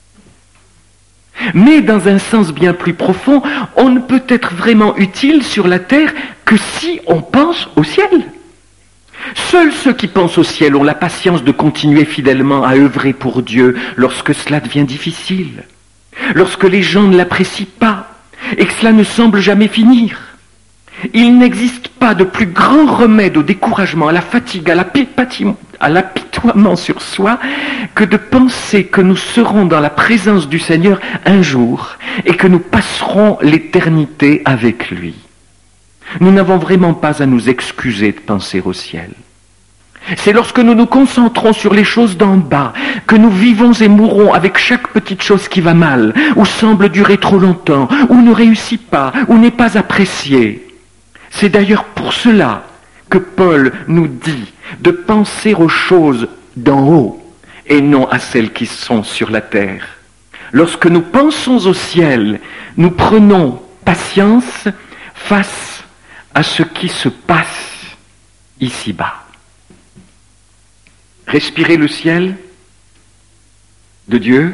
Mais dans un sens bien plus profond, on ne peut être vraiment utile sur la terre que si on pense au ciel. Seuls ceux qui pensent au ciel ont la patience de continuer fidèlement à œuvrer pour Dieu lorsque cela devient difficile, lorsque les gens ne l'apprécient pas et que cela ne semble jamais finir. Il n'existe pas de plus grand remède au découragement, à la fatigue, à, la pipati- à l'apitoiement sur soi, que de penser que nous serons dans la présence du Seigneur un jour et que nous passerons l'éternité avec lui. Nous n'avons vraiment pas à nous excuser de penser au ciel. C'est lorsque nous nous concentrons sur les choses d'en bas que nous vivons et mourons avec chaque petite chose qui va mal, ou semble durer trop longtemps, ou ne réussit pas, ou n'est pas appréciée. C'est d'ailleurs pour cela que Paul nous dit de penser aux choses d'en haut et non à celles qui sont sur la terre. Lorsque nous pensons au ciel, nous prenons patience face à ce qui se passe ici-bas. Respirer le ciel de Dieu,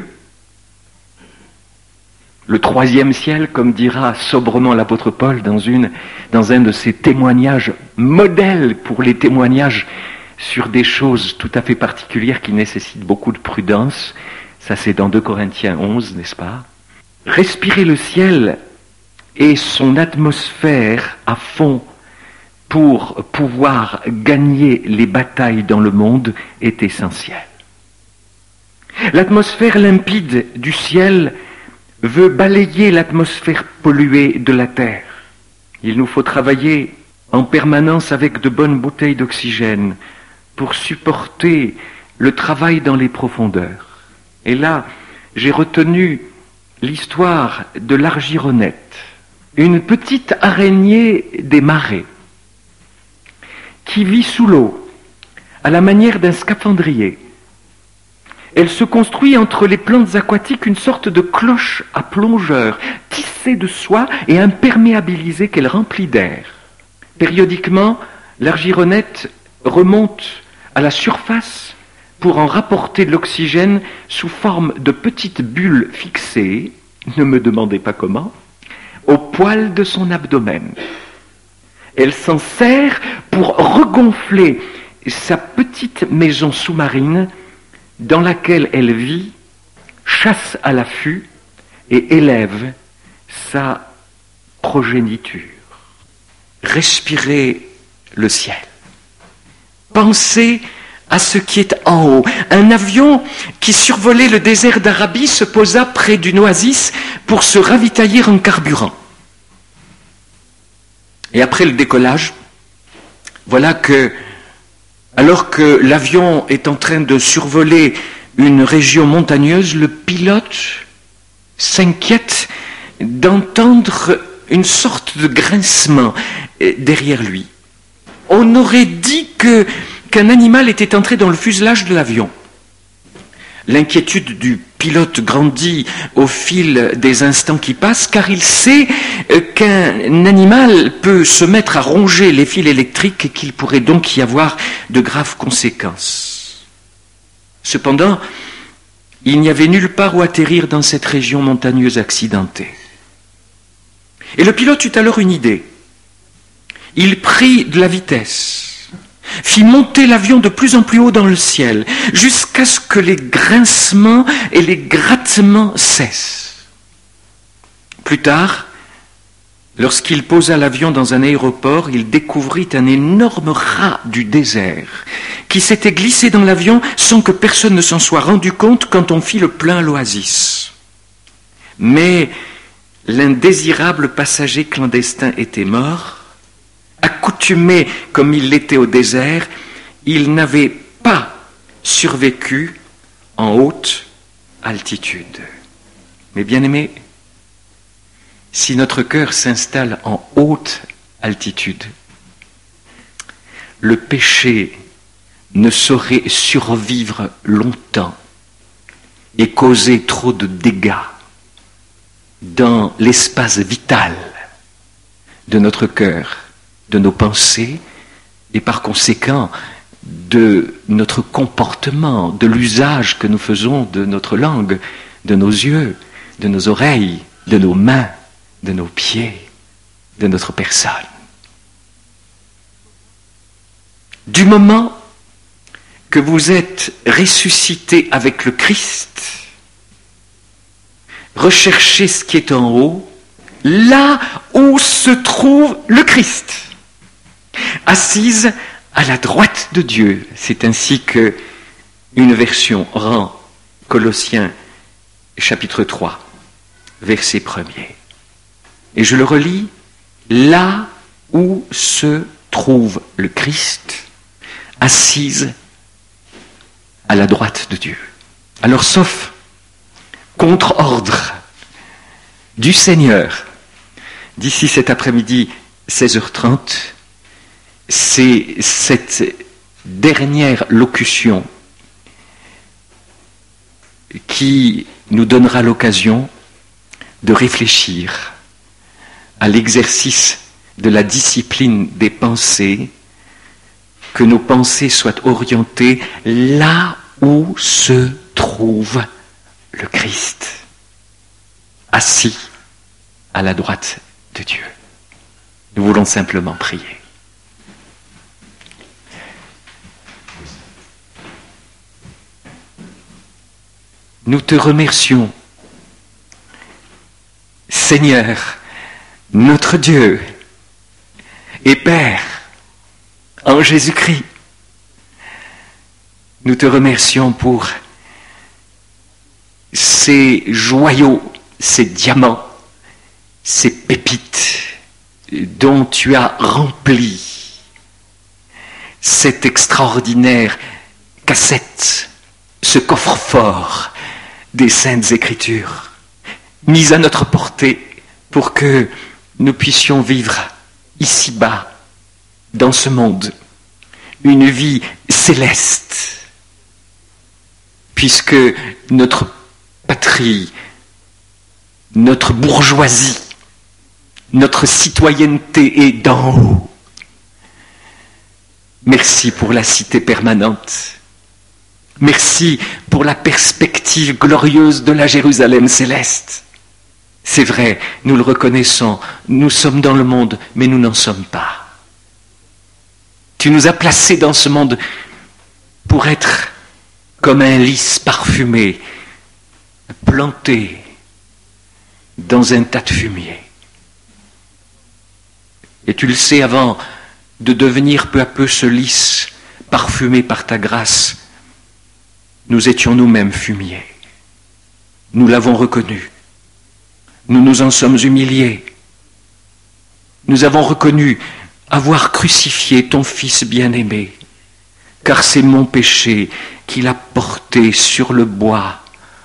le troisième ciel, comme dira sobrement l'apôtre Paul dans, une, dans un de ses témoignages modèles pour les témoignages sur des choses tout à fait particulières qui nécessitent beaucoup de prudence. Ça, c'est dans deux Corinthiens onze, n'est-ce pas? Respirer le ciel et son atmosphère à fond pour pouvoir gagner les batailles dans le monde est essentiel. L'atmosphère limpide du ciel veut balayer l'atmosphère polluée de la Terre. Il nous faut travailler en permanence avec de bonnes bouteilles d'oxygène pour supporter le travail dans les profondeurs. Et là, j'ai retenu l'histoire de l'argironnette, une petite araignée des marais qui vit sous l'eau à la manière d'un scaphandrier. Elle se construit entre les plantes aquatiques une sorte de cloche à plongeur, tissée de soie et imperméabilisée qu'elle remplit d'air. Périodiquement, l'argironnette remonte à la surface pour en rapporter de l'oxygène sous forme de petites bulles fixées, ne me demandez pas comment, au poil de son abdomen. Elle s'en sert pour regonfler sa petite maison sous-marine dans laquelle elle vit, chasse à l'affût et élève sa progéniture. Respirez le ciel. Pensez à ce qui est en haut. Un avion qui survolait le désert d'Arabie se posa près d'une oasis pour se ravitailler en carburant. Et après le décollage, voilà que, alors que l'avion est en train de survoler une région montagneuse, le pilote s'inquiète d'entendre une sorte de grincement derrière lui. On aurait dit que, qu'un animal était entré dans le fuselage de l'avion. L'inquiétude du pilote grandit au fil des instants qui passent, car il sait qu'un animal peut se mettre à ronger les fils électriques et qu'il pourrait donc y avoir de graves conséquences. Cependant, il n'y avait nulle part où atterrir dans cette région montagneuse accidentée. Et le pilote eut alors une idée. Il prit de la vitesse, fit monter l'avion de plus en plus haut dans le ciel, jusqu'à ce que les grincements et les grattements cessent. Plus tard, lorsqu'il posa l'avion dans un aéroport, il découvrit un énorme rat du désert qui s'était glissé dans l'avion sans que personne ne s'en soit rendu compte quand on fit le plein à l'oasis. Mais l'indésirable passager clandestin était mort. Accoutumé comme il l'était au désert, il n'avait pas survécu en haute altitude. Mais bien aimés, si notre cœur s'installe en haute altitude, le péché ne saurait survivre longtemps et causer trop de dégâts dans l'espace vital de notre cœur, de nos pensées et par conséquent de notre comportement, de l'usage que nous faisons de notre langue, de nos yeux, de nos oreilles, de nos mains, de nos pieds, de notre personne. Du moment que vous êtes ressuscité avec le Christ, recherchez ce qui est en haut, là où se trouve le Christ, assise à la droite de Dieu. C'est ainsi que une version rend Colossiens chapitre trois, verset premier. Et je le relis, là où se trouve le Christ, assise à la droite de Dieu. Alors, sauf contre-ordre du Seigneur, d'ici cet après-midi, seize heures trente, c'est cette dernière locution qui nous donnera l'occasion de réfléchir à l'exercice de la discipline des pensées, que nos pensées soient orientées là où se trouve le Christ, assis à la droite de Dieu. Nous voulons simplement prier. Nous te remercions, Seigneur, notre Dieu et Père, en Jésus-Christ. Nous te remercions pour ces joyaux ces diamants, ces pépites dont tu as rempli cette extraordinaire cassette, ce coffre-fort des Saintes Écritures, mis à notre portée pour que nous puissions vivre ici-bas, dans ce monde, une vie céleste, puisque notre patrie, notre bourgeoisie, notre citoyenneté est d'en haut. Merci pour la cité permanente. Merci pour la perspective glorieuse de la Jérusalem céleste. C'est vrai, nous le reconnaissons, nous sommes dans le monde, mais nous n'en sommes pas. Tu nous as placés dans ce monde pour être comme un lys parfumé, planté dans un tas de fumier. Et tu le sais, avant de devenir peu à peu ce lys parfumé par ta grâce, nous étions nous-mêmes fumiers. Nous l'avons reconnu. Nous nous en sommes humiliés. Nous avons reconnu avoir crucifié ton Fils bien-aimé, car c'est mon péché qu'il a porté sur le bois.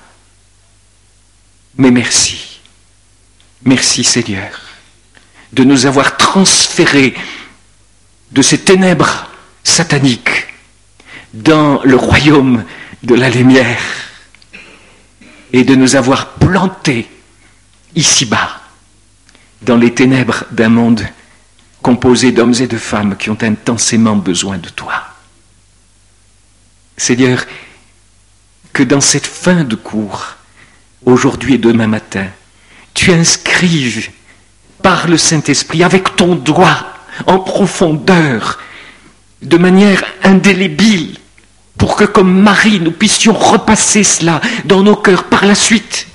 Mais merci, merci Seigneur, de nous avoir transférés de ces ténèbres sataniques dans le royaume de la lumière et de nous avoir plantés ici-bas, dans les ténèbres d'un monde composé d'hommes et de femmes qui ont intensément besoin de toi. Seigneur, que dans cette fin de cours, aujourd'hui et demain matin, tu inscrives par le Saint-Esprit, avec ton doigt, en profondeur, de manière indélébile, pour que comme Marie, nous puissions repasser cela dans nos cœurs par la suite.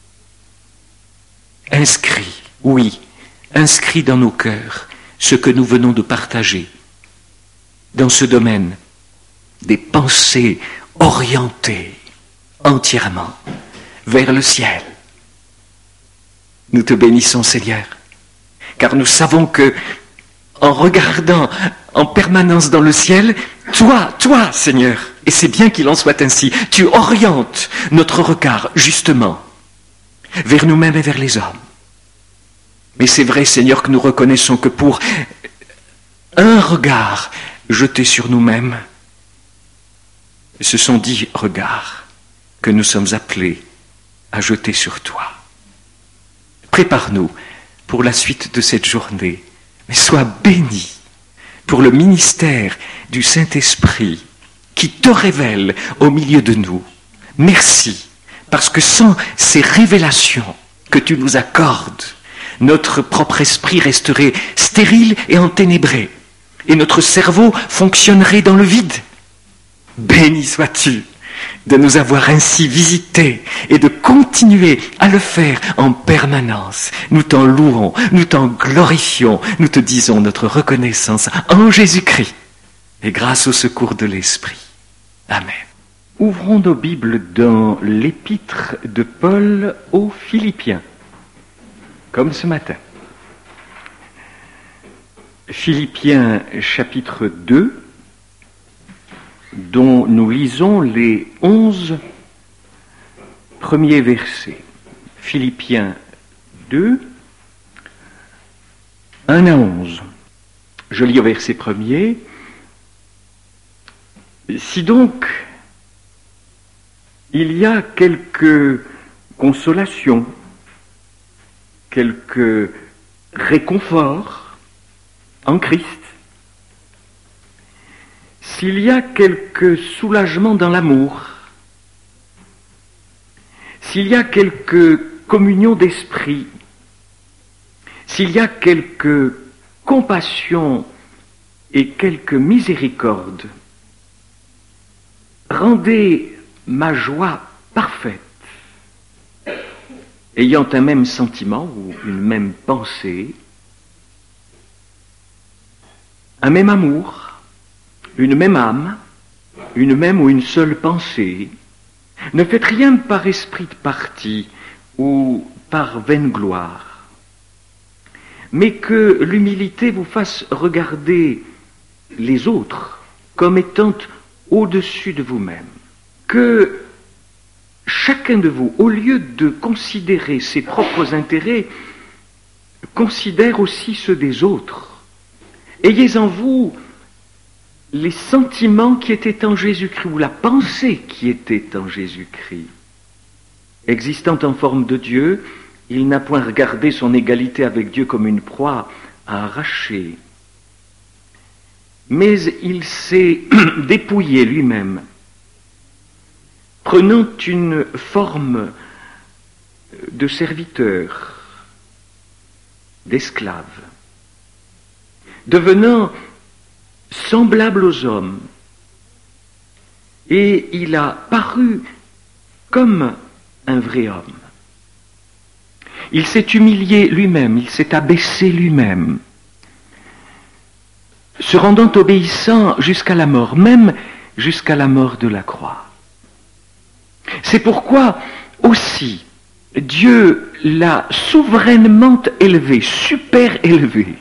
Inscris, oui, inscris dans nos cœurs ce que nous venons de partager dans ce domaine des pensées orientées entièrement vers le ciel. Nous te bénissons, Seigneur, car nous savons que, en regardant en permanence dans le ciel, toi, toi, Seigneur, et c'est bien qu'il en soit ainsi, tu orientes notre regard, justement, vers nous-mêmes et vers les hommes. Mais c'est vrai, Seigneur, que nous reconnaissons que pour un regard jeté sur nous-mêmes, ce sont dix regards que nous sommes appelés à jeter sur toi. Prépare-nous pour la suite de cette journée, mais sois béni pour le ministère du Saint-Esprit qui te révèle au milieu de nous. Merci, parce que sans ces révélations que tu nous accordes, notre propre esprit resterait stérile et enténébré, et notre cerveau fonctionnerait dans le vide. Béni sois-tu de nous avoir ainsi visités et de continuer à le faire en permanence. Nous t'en louons, nous t'en glorifions, nous te disons notre reconnaissance en Jésus-Christ et grâce au secours de l'Esprit. Amen. Ouvrons nos Bibles dans l'épître de Paul aux Philippiens, comme ce matin. Philippiens chapitre deux, dont nous lisons les onze premiers versets. Philippiens deux, un à onze. Je lis au verset premier. Si donc il y a quelques consolations, quelques réconforts en Christ, s'il y a quelque soulagement dans l'amour, s'il y a quelque communion d'esprit, s'il y a quelque compassion et quelque miséricorde, rendez ma joie parfaite, ayant un même sentiment ou une même pensée, un même amour, une même âme, une même ou une seule pensée. Ne faites rien par esprit de parti ou par vaine gloire, mais que l'humilité vous fasse regarder les autres comme étant au-dessus de vous-même. Que chacun de vous, au lieu de considérer ses propres intérêts, considère aussi ceux des autres. Ayez en vous les sentiments qui étaient en Jésus-Christ, ou la pensée qui était en Jésus-Christ. Existant en forme de Dieu, il n'a point regardé son égalité avec Dieu comme une proie à arracher, mais il s'est dépouillé lui-même, prenant une forme de serviteur, d'esclave, devenant semblable aux hommes, et il a paru comme un vrai homme. Il s'est humilié lui-même, il s'est abaissé lui-même, se rendant obéissant jusqu'à la mort, même jusqu'à la mort de la croix. C'est pourquoi aussi Dieu l'a souverainement élevé, super élevé,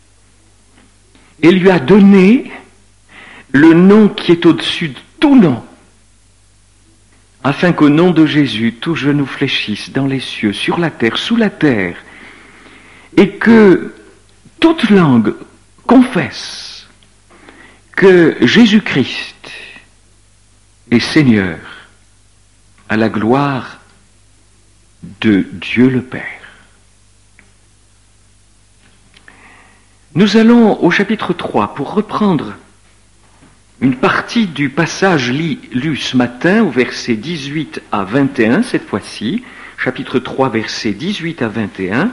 et lui a donné le nom qui est au-dessus de tout nom, afin qu'au nom de Jésus, tout genou fléchisse dans les cieux, sur la terre, sous la terre, et que toute langue confesse que Jésus-Christ est Seigneur, à la gloire de Dieu le Père. Nous allons au chapitre trois pour reprendre une partie du passage lu ce matin, au verset dix-huit à vingt et un, cette fois-ci, chapitre trois, versets dix-huit à vingt et un,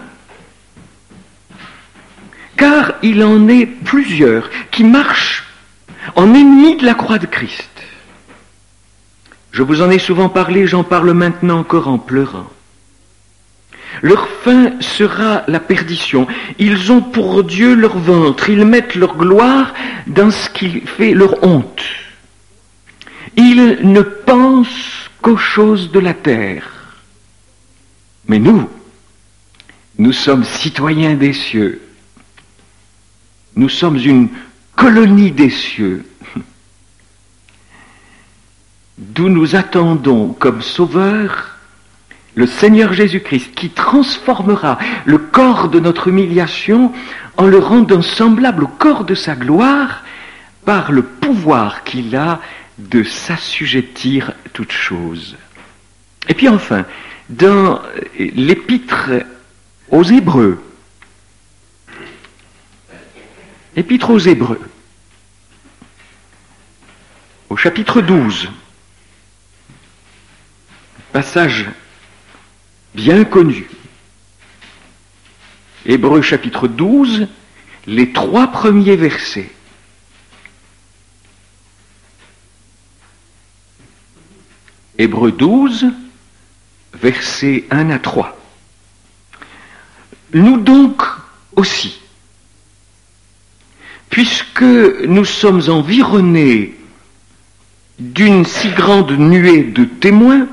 car il en est plusieurs qui marchent en ennemis de la croix de Christ. Je vous en ai souvent parlé, j'en parle maintenant encore en pleurant. Leur fin sera la perdition. Ils ont pour Dieu leur ventre. Ils mettent leur gloire dans ce qui fait leur honte. Ils ne pensent qu'aux choses de la terre. Mais nous, nous sommes citoyens des cieux. Nous sommes une colonie des cieux, d'où nous attendons comme sauveur le Seigneur Jésus-Christ, qui transformera le corps de notre humiliation en le rendant semblable au corps de sa gloire par le pouvoir qu'il a de s'assujettir toutes choses. Et puis enfin, dans l'épître aux Hébreux, épître aux Hébreux, au chapitre douze, passage bien connu. Hébreux chapitre douze, les trois premiers versets. Hébreux douze, versets un à trois. Nous donc aussi, puisque nous sommes environnés d'une si grande nuée de témoins,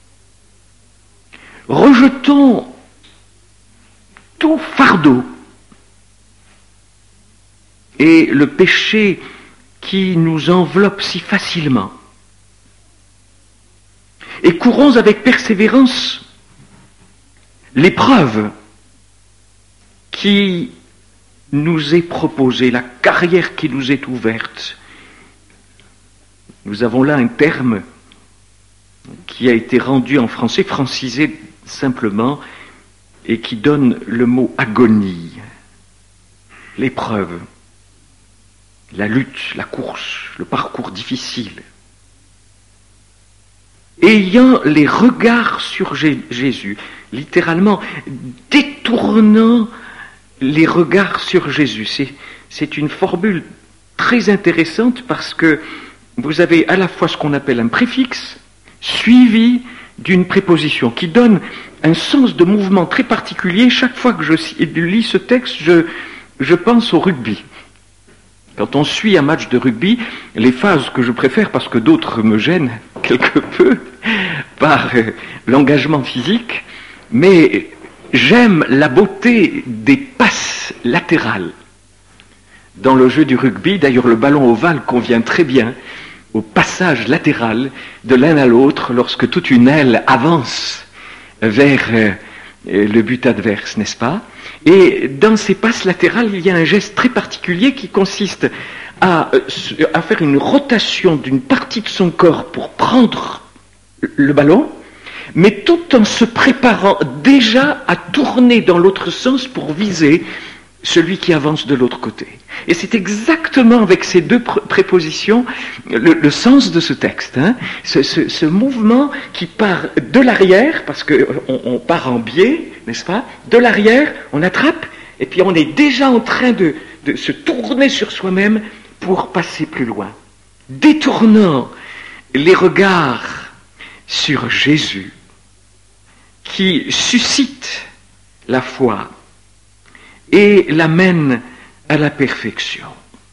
rejetons tout fardeau et le péché qui nous enveloppe si facilement, et courons avec persévérance l'épreuve qui nous est proposée, la carrière qui nous est ouverte. Nous avons là un terme qui a été rendu en français, francisé simplement, et qui donne le mot agonie, l'épreuve, la lutte, la course, le parcours difficile. Ayant les regards sur Jésus, littéralement détournant les regards sur Jésus. C'est, c'est une formule très intéressante parce que vous avez à la fois ce qu'on appelle un préfixe suivi d'une préposition qui donne un sens de mouvement très particulier. Chaque fois que je lis ce texte, je, je pense au rugby. Quand on suit un match de rugby, les phases que je préfère, parce que d'autres me gênent quelque peu par l'engagement physique, Mais j'aime la beauté des passes latérales. Dans le jeu du rugby, d'ailleurs, le ballon ovale convient très bien au passage latéral de l'un à l'autre lorsque toute une aile avance vers euh, le but adverse, n'est-ce pas? Et dans ces passes latérales, il y a un geste très particulier qui consiste à, à faire une rotation d'une partie de son corps pour prendre le ballon, mais tout en se préparant déjà à tourner dans l'autre sens pour viser celui qui avance de l'autre côté. Et c'est exactement avec ces deux pr- prépositions le, le sens de ce texte. Hein. Ce, ce, ce mouvement qui part de l'arrière, parce qu'on on part en biais, n'est-ce pas? De l'arrière, on attrape, et puis on est déjà en train de, de se tourner sur soi-même pour passer plus loin. Détournant les regards sur Jésus, qui suscite la foi et l'amène à la perfection.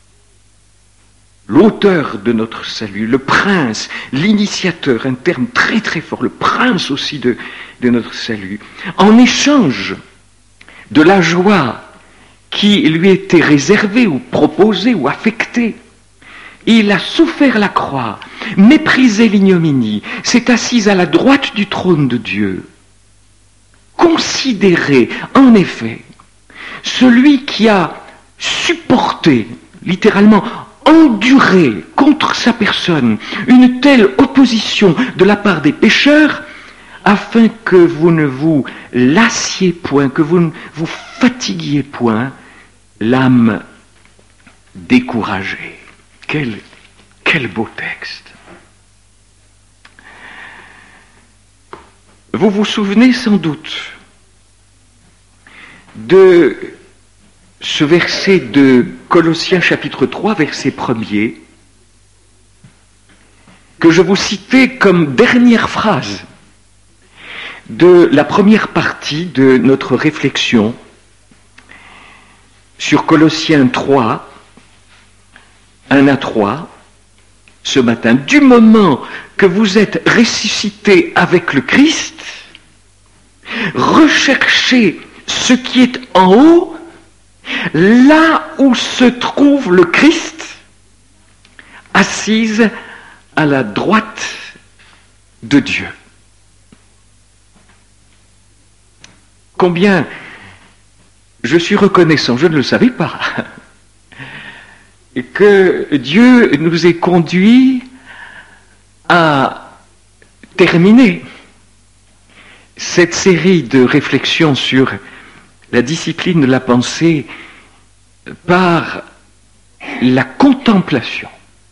L'auteur de notre salut, le prince, l'initiateur, un terme très très fort, le prince aussi de, de notre salut, en échange de la joie qui lui était réservée ou proposée ou affectée, il a souffert la croix, méprisé l'ignominie, s'est assis à la droite du trône de Dieu, considéré en effet celui qui a supporté, littéralement enduré contre sa personne une telle opposition de la part des pécheurs, afin que vous ne vous lassiez point, que vous ne vous fatiguiez point, l'âme découragée. Quel, quel beau texte! Vous vous souvenez sans doute de ce verset de Colossiens chapitre trois, verset premier, que je vous citais comme dernière phrase de la première partie de notre réflexion sur Colossiens trois, un à trois, ce matin. Du moment que vous êtes ressuscité avec le Christ, recherchez ce qui est en haut, là où se trouve le Christ, assise à la droite de Dieu. Combien je suis reconnaissant, je ne le savais pas, que Dieu nous ait conduits à terminer cette série de réflexions sur la discipline de la pensée par la contemplation.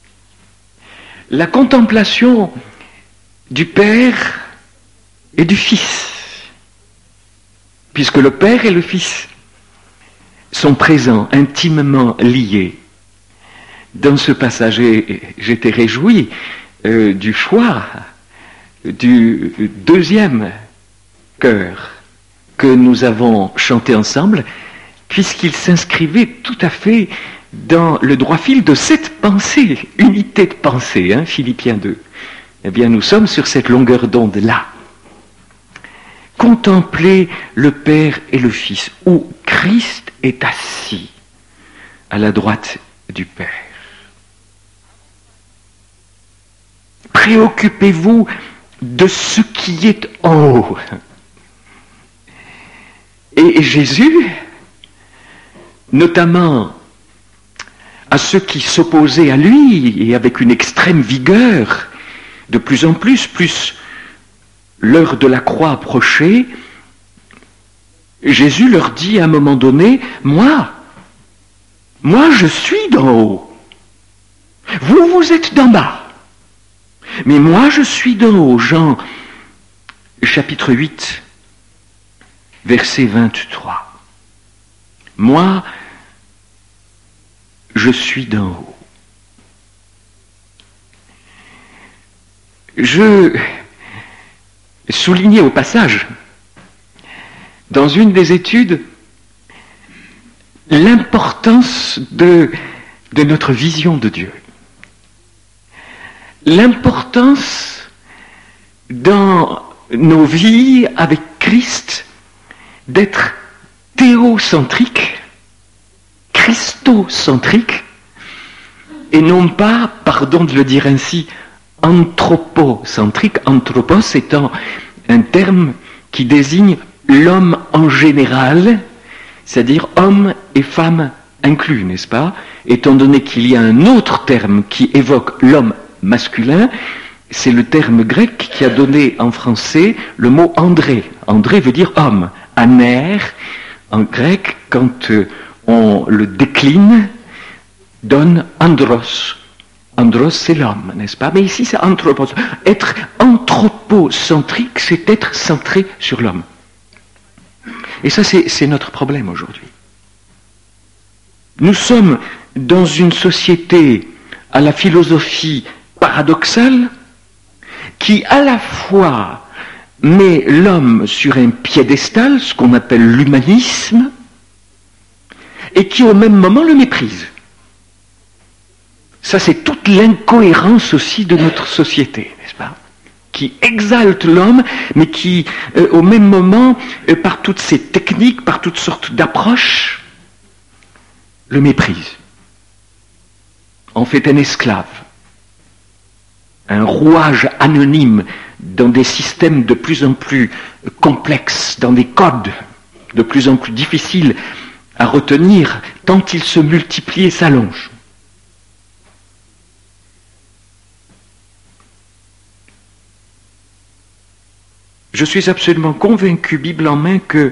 La contemplation du Père et du Fils. Puisque le Père et le Fils sont présents, intimement liés. Dans ce passage, j'étais réjoui euh, du choix du deuxième chœur que nous avons chanté ensemble, puisqu'il s'inscrivait tout à fait dans le droit fil de cette pensée, unité de pensée, hein, Philippiens deux. Eh bien, nous sommes sur cette longueur d'onde-là. Contempler le Père et le Fils, où Christ est assis à la droite du Père. Préoccupez-vous de ce qui est en haut. Et Jésus, notamment à ceux qui s'opposaient à lui, et avec une extrême vigueur, de plus en plus, plus l'heure de la croix approchait, Jésus leur dit à un moment donné, moi, moi je suis d'en haut, vous, vous êtes d'en bas, mais moi je suis d'en haut. Jean chapitre huit, verset vingt-trois. Moi, je suis d'en haut. Je soulignais au passage, dans une des études, l'importance de, de notre vision de Dieu. L'importance dans nos vies avec Christ d'être théocentrique, christocentrique, et non pas, pardon de le dire ainsi, anthropocentrique, anthropos étant un terme qui désigne l'homme en général, c'est-à-dire homme et femme inclus, n'est-ce pas? Étant donné qu'il y a un autre terme qui évoque l'homme masculin, c'est le terme grec qui a donné en français le mot André. André veut dire homme. Aner, en grec, quand on le décline, donne andros. Andros, c'est l'homme, n'est-ce pas? Mais ici, c'est anthropos. Être anthropocentrique, c'est être centré sur l'homme. Et ça, c'est, c'est notre problème aujourd'hui. Nous sommes dans une société à la philosophie paradoxale qui, à la fois, met l'homme sur un piédestal, ce qu'on appelle l'humanisme, et qui, au même moment, le méprise. Ça, c'est toute l'incohérence aussi de notre société, n'est-ce pas? Qui exalte l'homme, mais qui, euh, au même moment, euh, par toutes ces techniques, par toutes sortes d'approches, le méprise. En fait un esclave, un rouage anonyme dans des systèmes de plus en plus complexes, dans des codes de plus en plus difficiles à retenir, tant ils se multiplient et s'allongent. Je suis absolument convaincu, Bible en main, que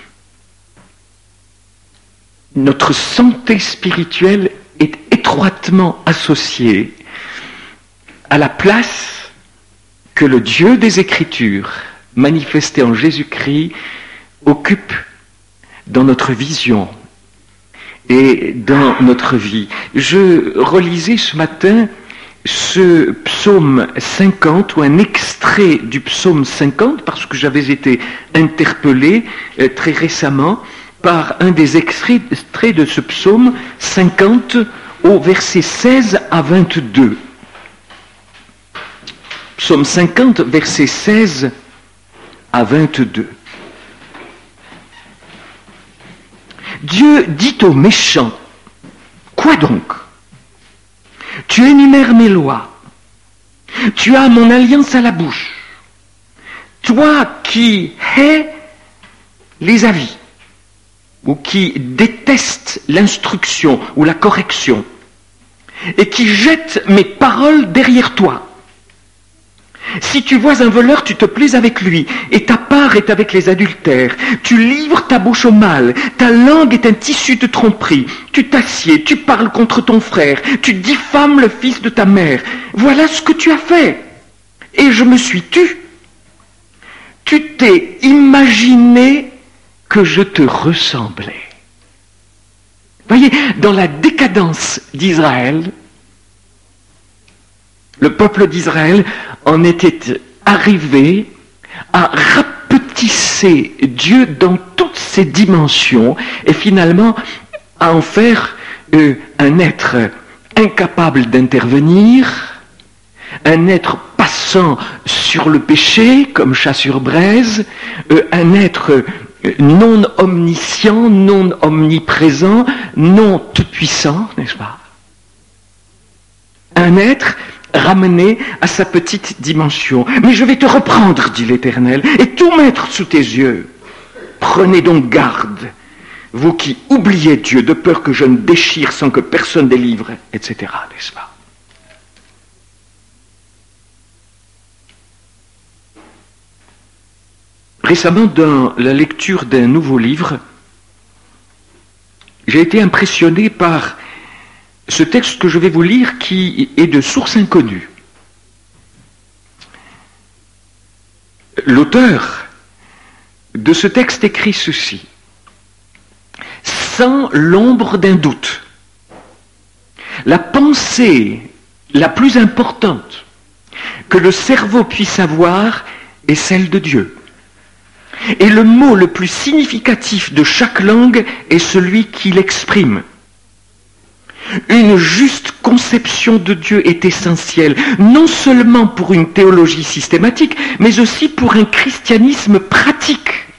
notre santé spirituelle est étroitement associée à la place que le Dieu des Écritures, manifesté en Jésus-Christ, occupe dans notre vision et dans notre vie. Je relisais ce matin ce psaume cinquante, ou un extrait du psaume cinquante, parce que j'avais été interpellé euh, très récemment par un des extraits de ce psaume cinquante au verset seize à vingt-deux. Psaume cinquante, verset seize à vingt-deux. Dieu dit aux méchants, « Quoi donc ? Tu énumères mes lois, tu as mon alliance à la bouche, toi qui hais les avis, ou qui détestes l'instruction ou la correction, et qui jettes mes paroles derrière toi. Si tu vois un voleur, tu te plais avec lui, et ta part est avec les adultères. Tu livres ta bouche au mal, ta langue est un tissu de tromperie. Tu t'assieds, tu parles contre ton frère, tu diffames le fils de ta mère. Voilà ce que tu as fait. Et je me suis tu. Tu t'es imaginé que je te ressemblais. Voyez, dans la décadence d'Israël, le peuple d'Israël en était arrivé à rapetisser Dieu dans toutes ses dimensions et finalement à en faire euh, un être incapable d'intervenir, un être passant sur le péché comme chat sur braise, euh, un être euh, non omniscient, non omniprésent, non tout-puissant, n'est-ce pas? Un être ramené à sa petite dimension. Mais je vais te reprendre, dit l'Éternel, et tout mettre sous tes yeux. Prenez donc garde, vous qui oubliez Dieu, de peur que je ne déchire sans que personne délivre, et cetera, n'est-ce pas? Récemment, dans la lecture d'un nouveau livre, j'ai été impressionné par ce texte que je vais vous lire qui est de source inconnue. L'auteur de ce texte écrit ceci. Sans l'ombre d'un doute, la pensée la plus importante que le cerveau puisse avoir est celle de Dieu. Et le mot le plus significatif de chaque langue est celui qui l'exprime. Une juste conception de Dieu est essentielle, non seulement pour une théologie systématique, mais aussi pour un christianisme pratique.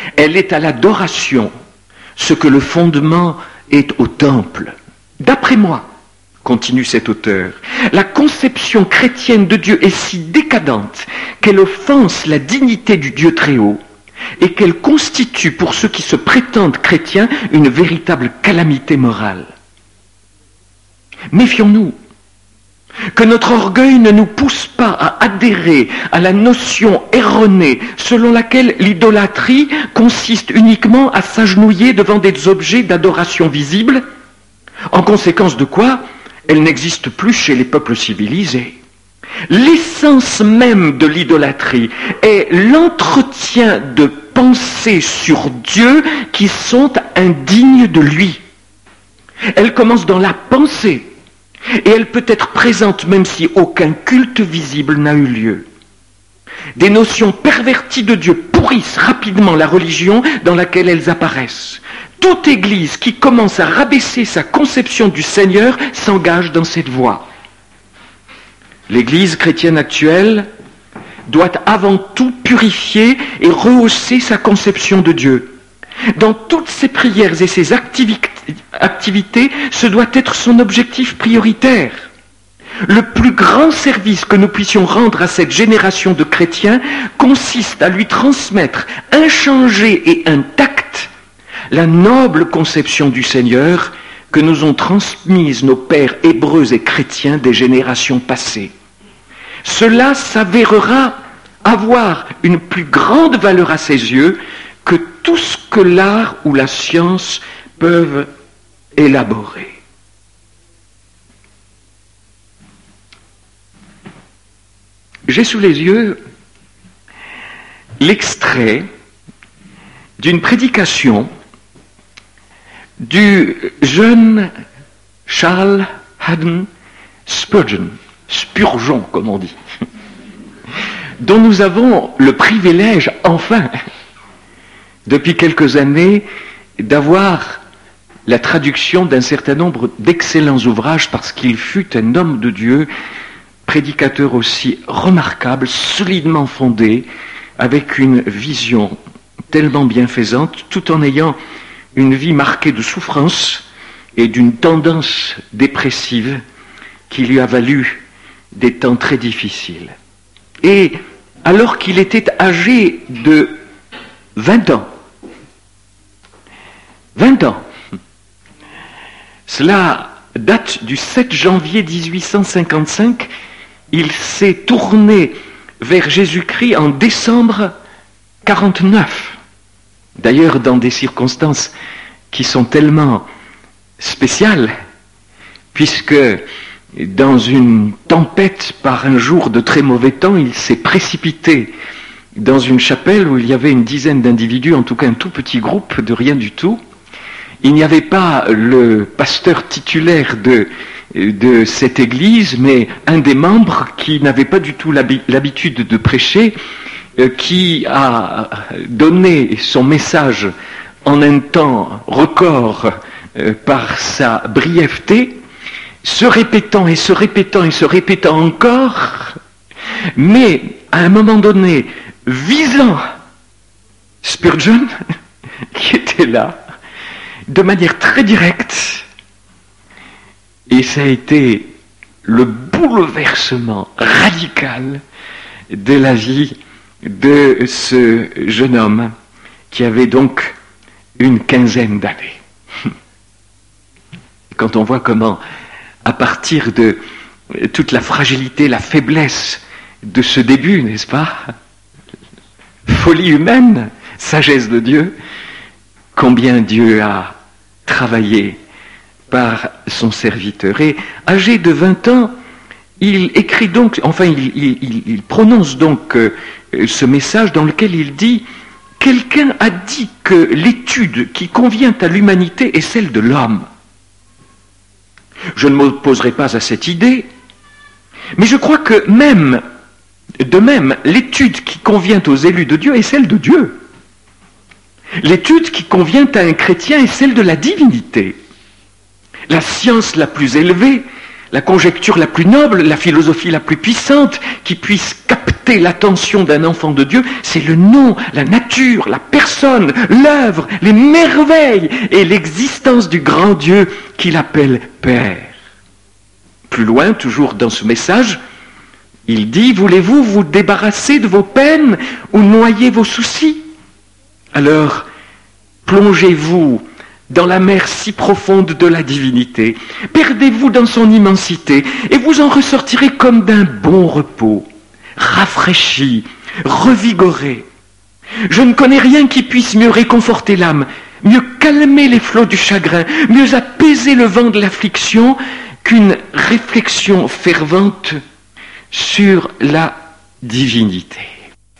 Elle est à l'adoration ce que le fondement est au temple. D'après moi, continue cet auteur, la conception chrétienne de Dieu est si décadente qu'elle offense la dignité du Dieu très haut et qu'elle constitue pour ceux qui se prétendent chrétiens une véritable calamité morale. Méfions-nous que notre orgueil ne nous pousse pas à adhérer à la notion erronée selon laquelle l'idolâtrie consiste uniquement à s'agenouiller devant des objets d'adoration visibles, en conséquence de quoi elle n'existe plus chez les peuples civilisés. L'essence même de l'idolâtrie est l'entretien de pensées sur Dieu qui sont indignes de lui. Elle commence dans la pensée et elle peut être présente même si aucun culte visible n'a eu lieu. Des notions perverties de Dieu pourrissent rapidement la religion dans laquelle elles apparaissent. Toute Église qui commence à rabaisser sa conception du Seigneur s'engage dans cette voie. L'Église chrétienne actuelle doit avant tout purifier et rehausser sa conception de Dieu. Dans toutes ses prières et ses activités, activité, ce doit être son objectif prioritaire. Le plus grand service que nous puissions rendre à cette génération de chrétiens consiste à lui transmettre inchangée et intacte la noble conception du Seigneur que nous ont transmise nos pères hébreux et chrétiens des générations passées. Cela s'avérera avoir une plus grande valeur à ses yeux que tout ce que l'art ou la science peuvent élaborer. J'ai sous les yeux l'extrait d'une prédication du jeune Charles Haddon Spurgeon, Spurgeon comme on dit, dont nous avons le privilège, enfin, depuis quelques années, d'avoir la traduction d'un certain nombre d'excellents ouvrages parce qu'il fut un homme de Dieu, prédicateur aussi remarquable, solidement fondé, avec une vision tellement bienfaisante, tout en ayant une vie marquée de souffrance et d'une tendance dépressive qui lui a valu des temps très difficiles. Et alors qu'il était âgé de vingt ans, vingt ans, cela date du sept janvier dix-huit cent cinquante-cinq, il s'est tourné vers Jésus-Christ en décembre quarante-neuf. D'ailleurs, dans des circonstances qui sont tellement spéciales, puisque dans une tempête par un jour de très mauvais temps, il s'est précipité dans une chapelle où il y avait une dizaine d'individus, en tout cas un tout petit groupe de rien du tout. Il n'y avait pas le pasteur titulaire de, de cette église, mais un des membres qui n'avait pas du tout l'habitude de prêcher, euh, qui a donné son message en un temps record euh, par sa brièveté, se répétant et se répétant et se répétant encore, mais à un moment donné, visant Spurgeon, qui était là, de manière très directe, et ça a été le bouleversement radical de la vie de ce jeune homme qui avait donc une quinzaine d'années. Quand on voit comment, à partir de toute la fragilité, la faiblesse de ce début, n'est-ce pas? Folie humaine, sagesse de Dieu, combien Dieu a travaillé par son serviteur. Et âgé de vingt ans, il écrit donc, enfin il, il, il prononce donc euh, ce message dans lequel il dit « Quelqu'un a dit que l'étude qui convient à l'humanité est celle de l'homme. Je ne m'opposerai pas à cette idée, mais je crois que même, de même, l'étude qui convient aux élus de Dieu est celle de Dieu. L'étude qui convient à un chrétien est celle de la divinité. La science la plus élevée, la conjecture la plus noble, la philosophie la plus puissante, qui puisse capter capter l'attention d'un enfant de Dieu, c'est le nom, la nature, la personne, l'œuvre, les merveilles et l'existence du grand Dieu qu'il appelle Père. Plus loin, toujours dans ce message, il dit, voulez-vous vous débarrasser de vos peines ou noyer vos soucis? Alors, plongez-vous dans la mer si profonde de la divinité, perdez-vous dans son immensité, et vous en ressortirez comme d'un bon repos, rafraîchi, revigoré. Je ne connais rien qui puisse mieux réconforter l'âme, mieux calmer les flots du chagrin, mieux apaiser le vent de l'affliction qu'une réflexion fervente sur la divinité.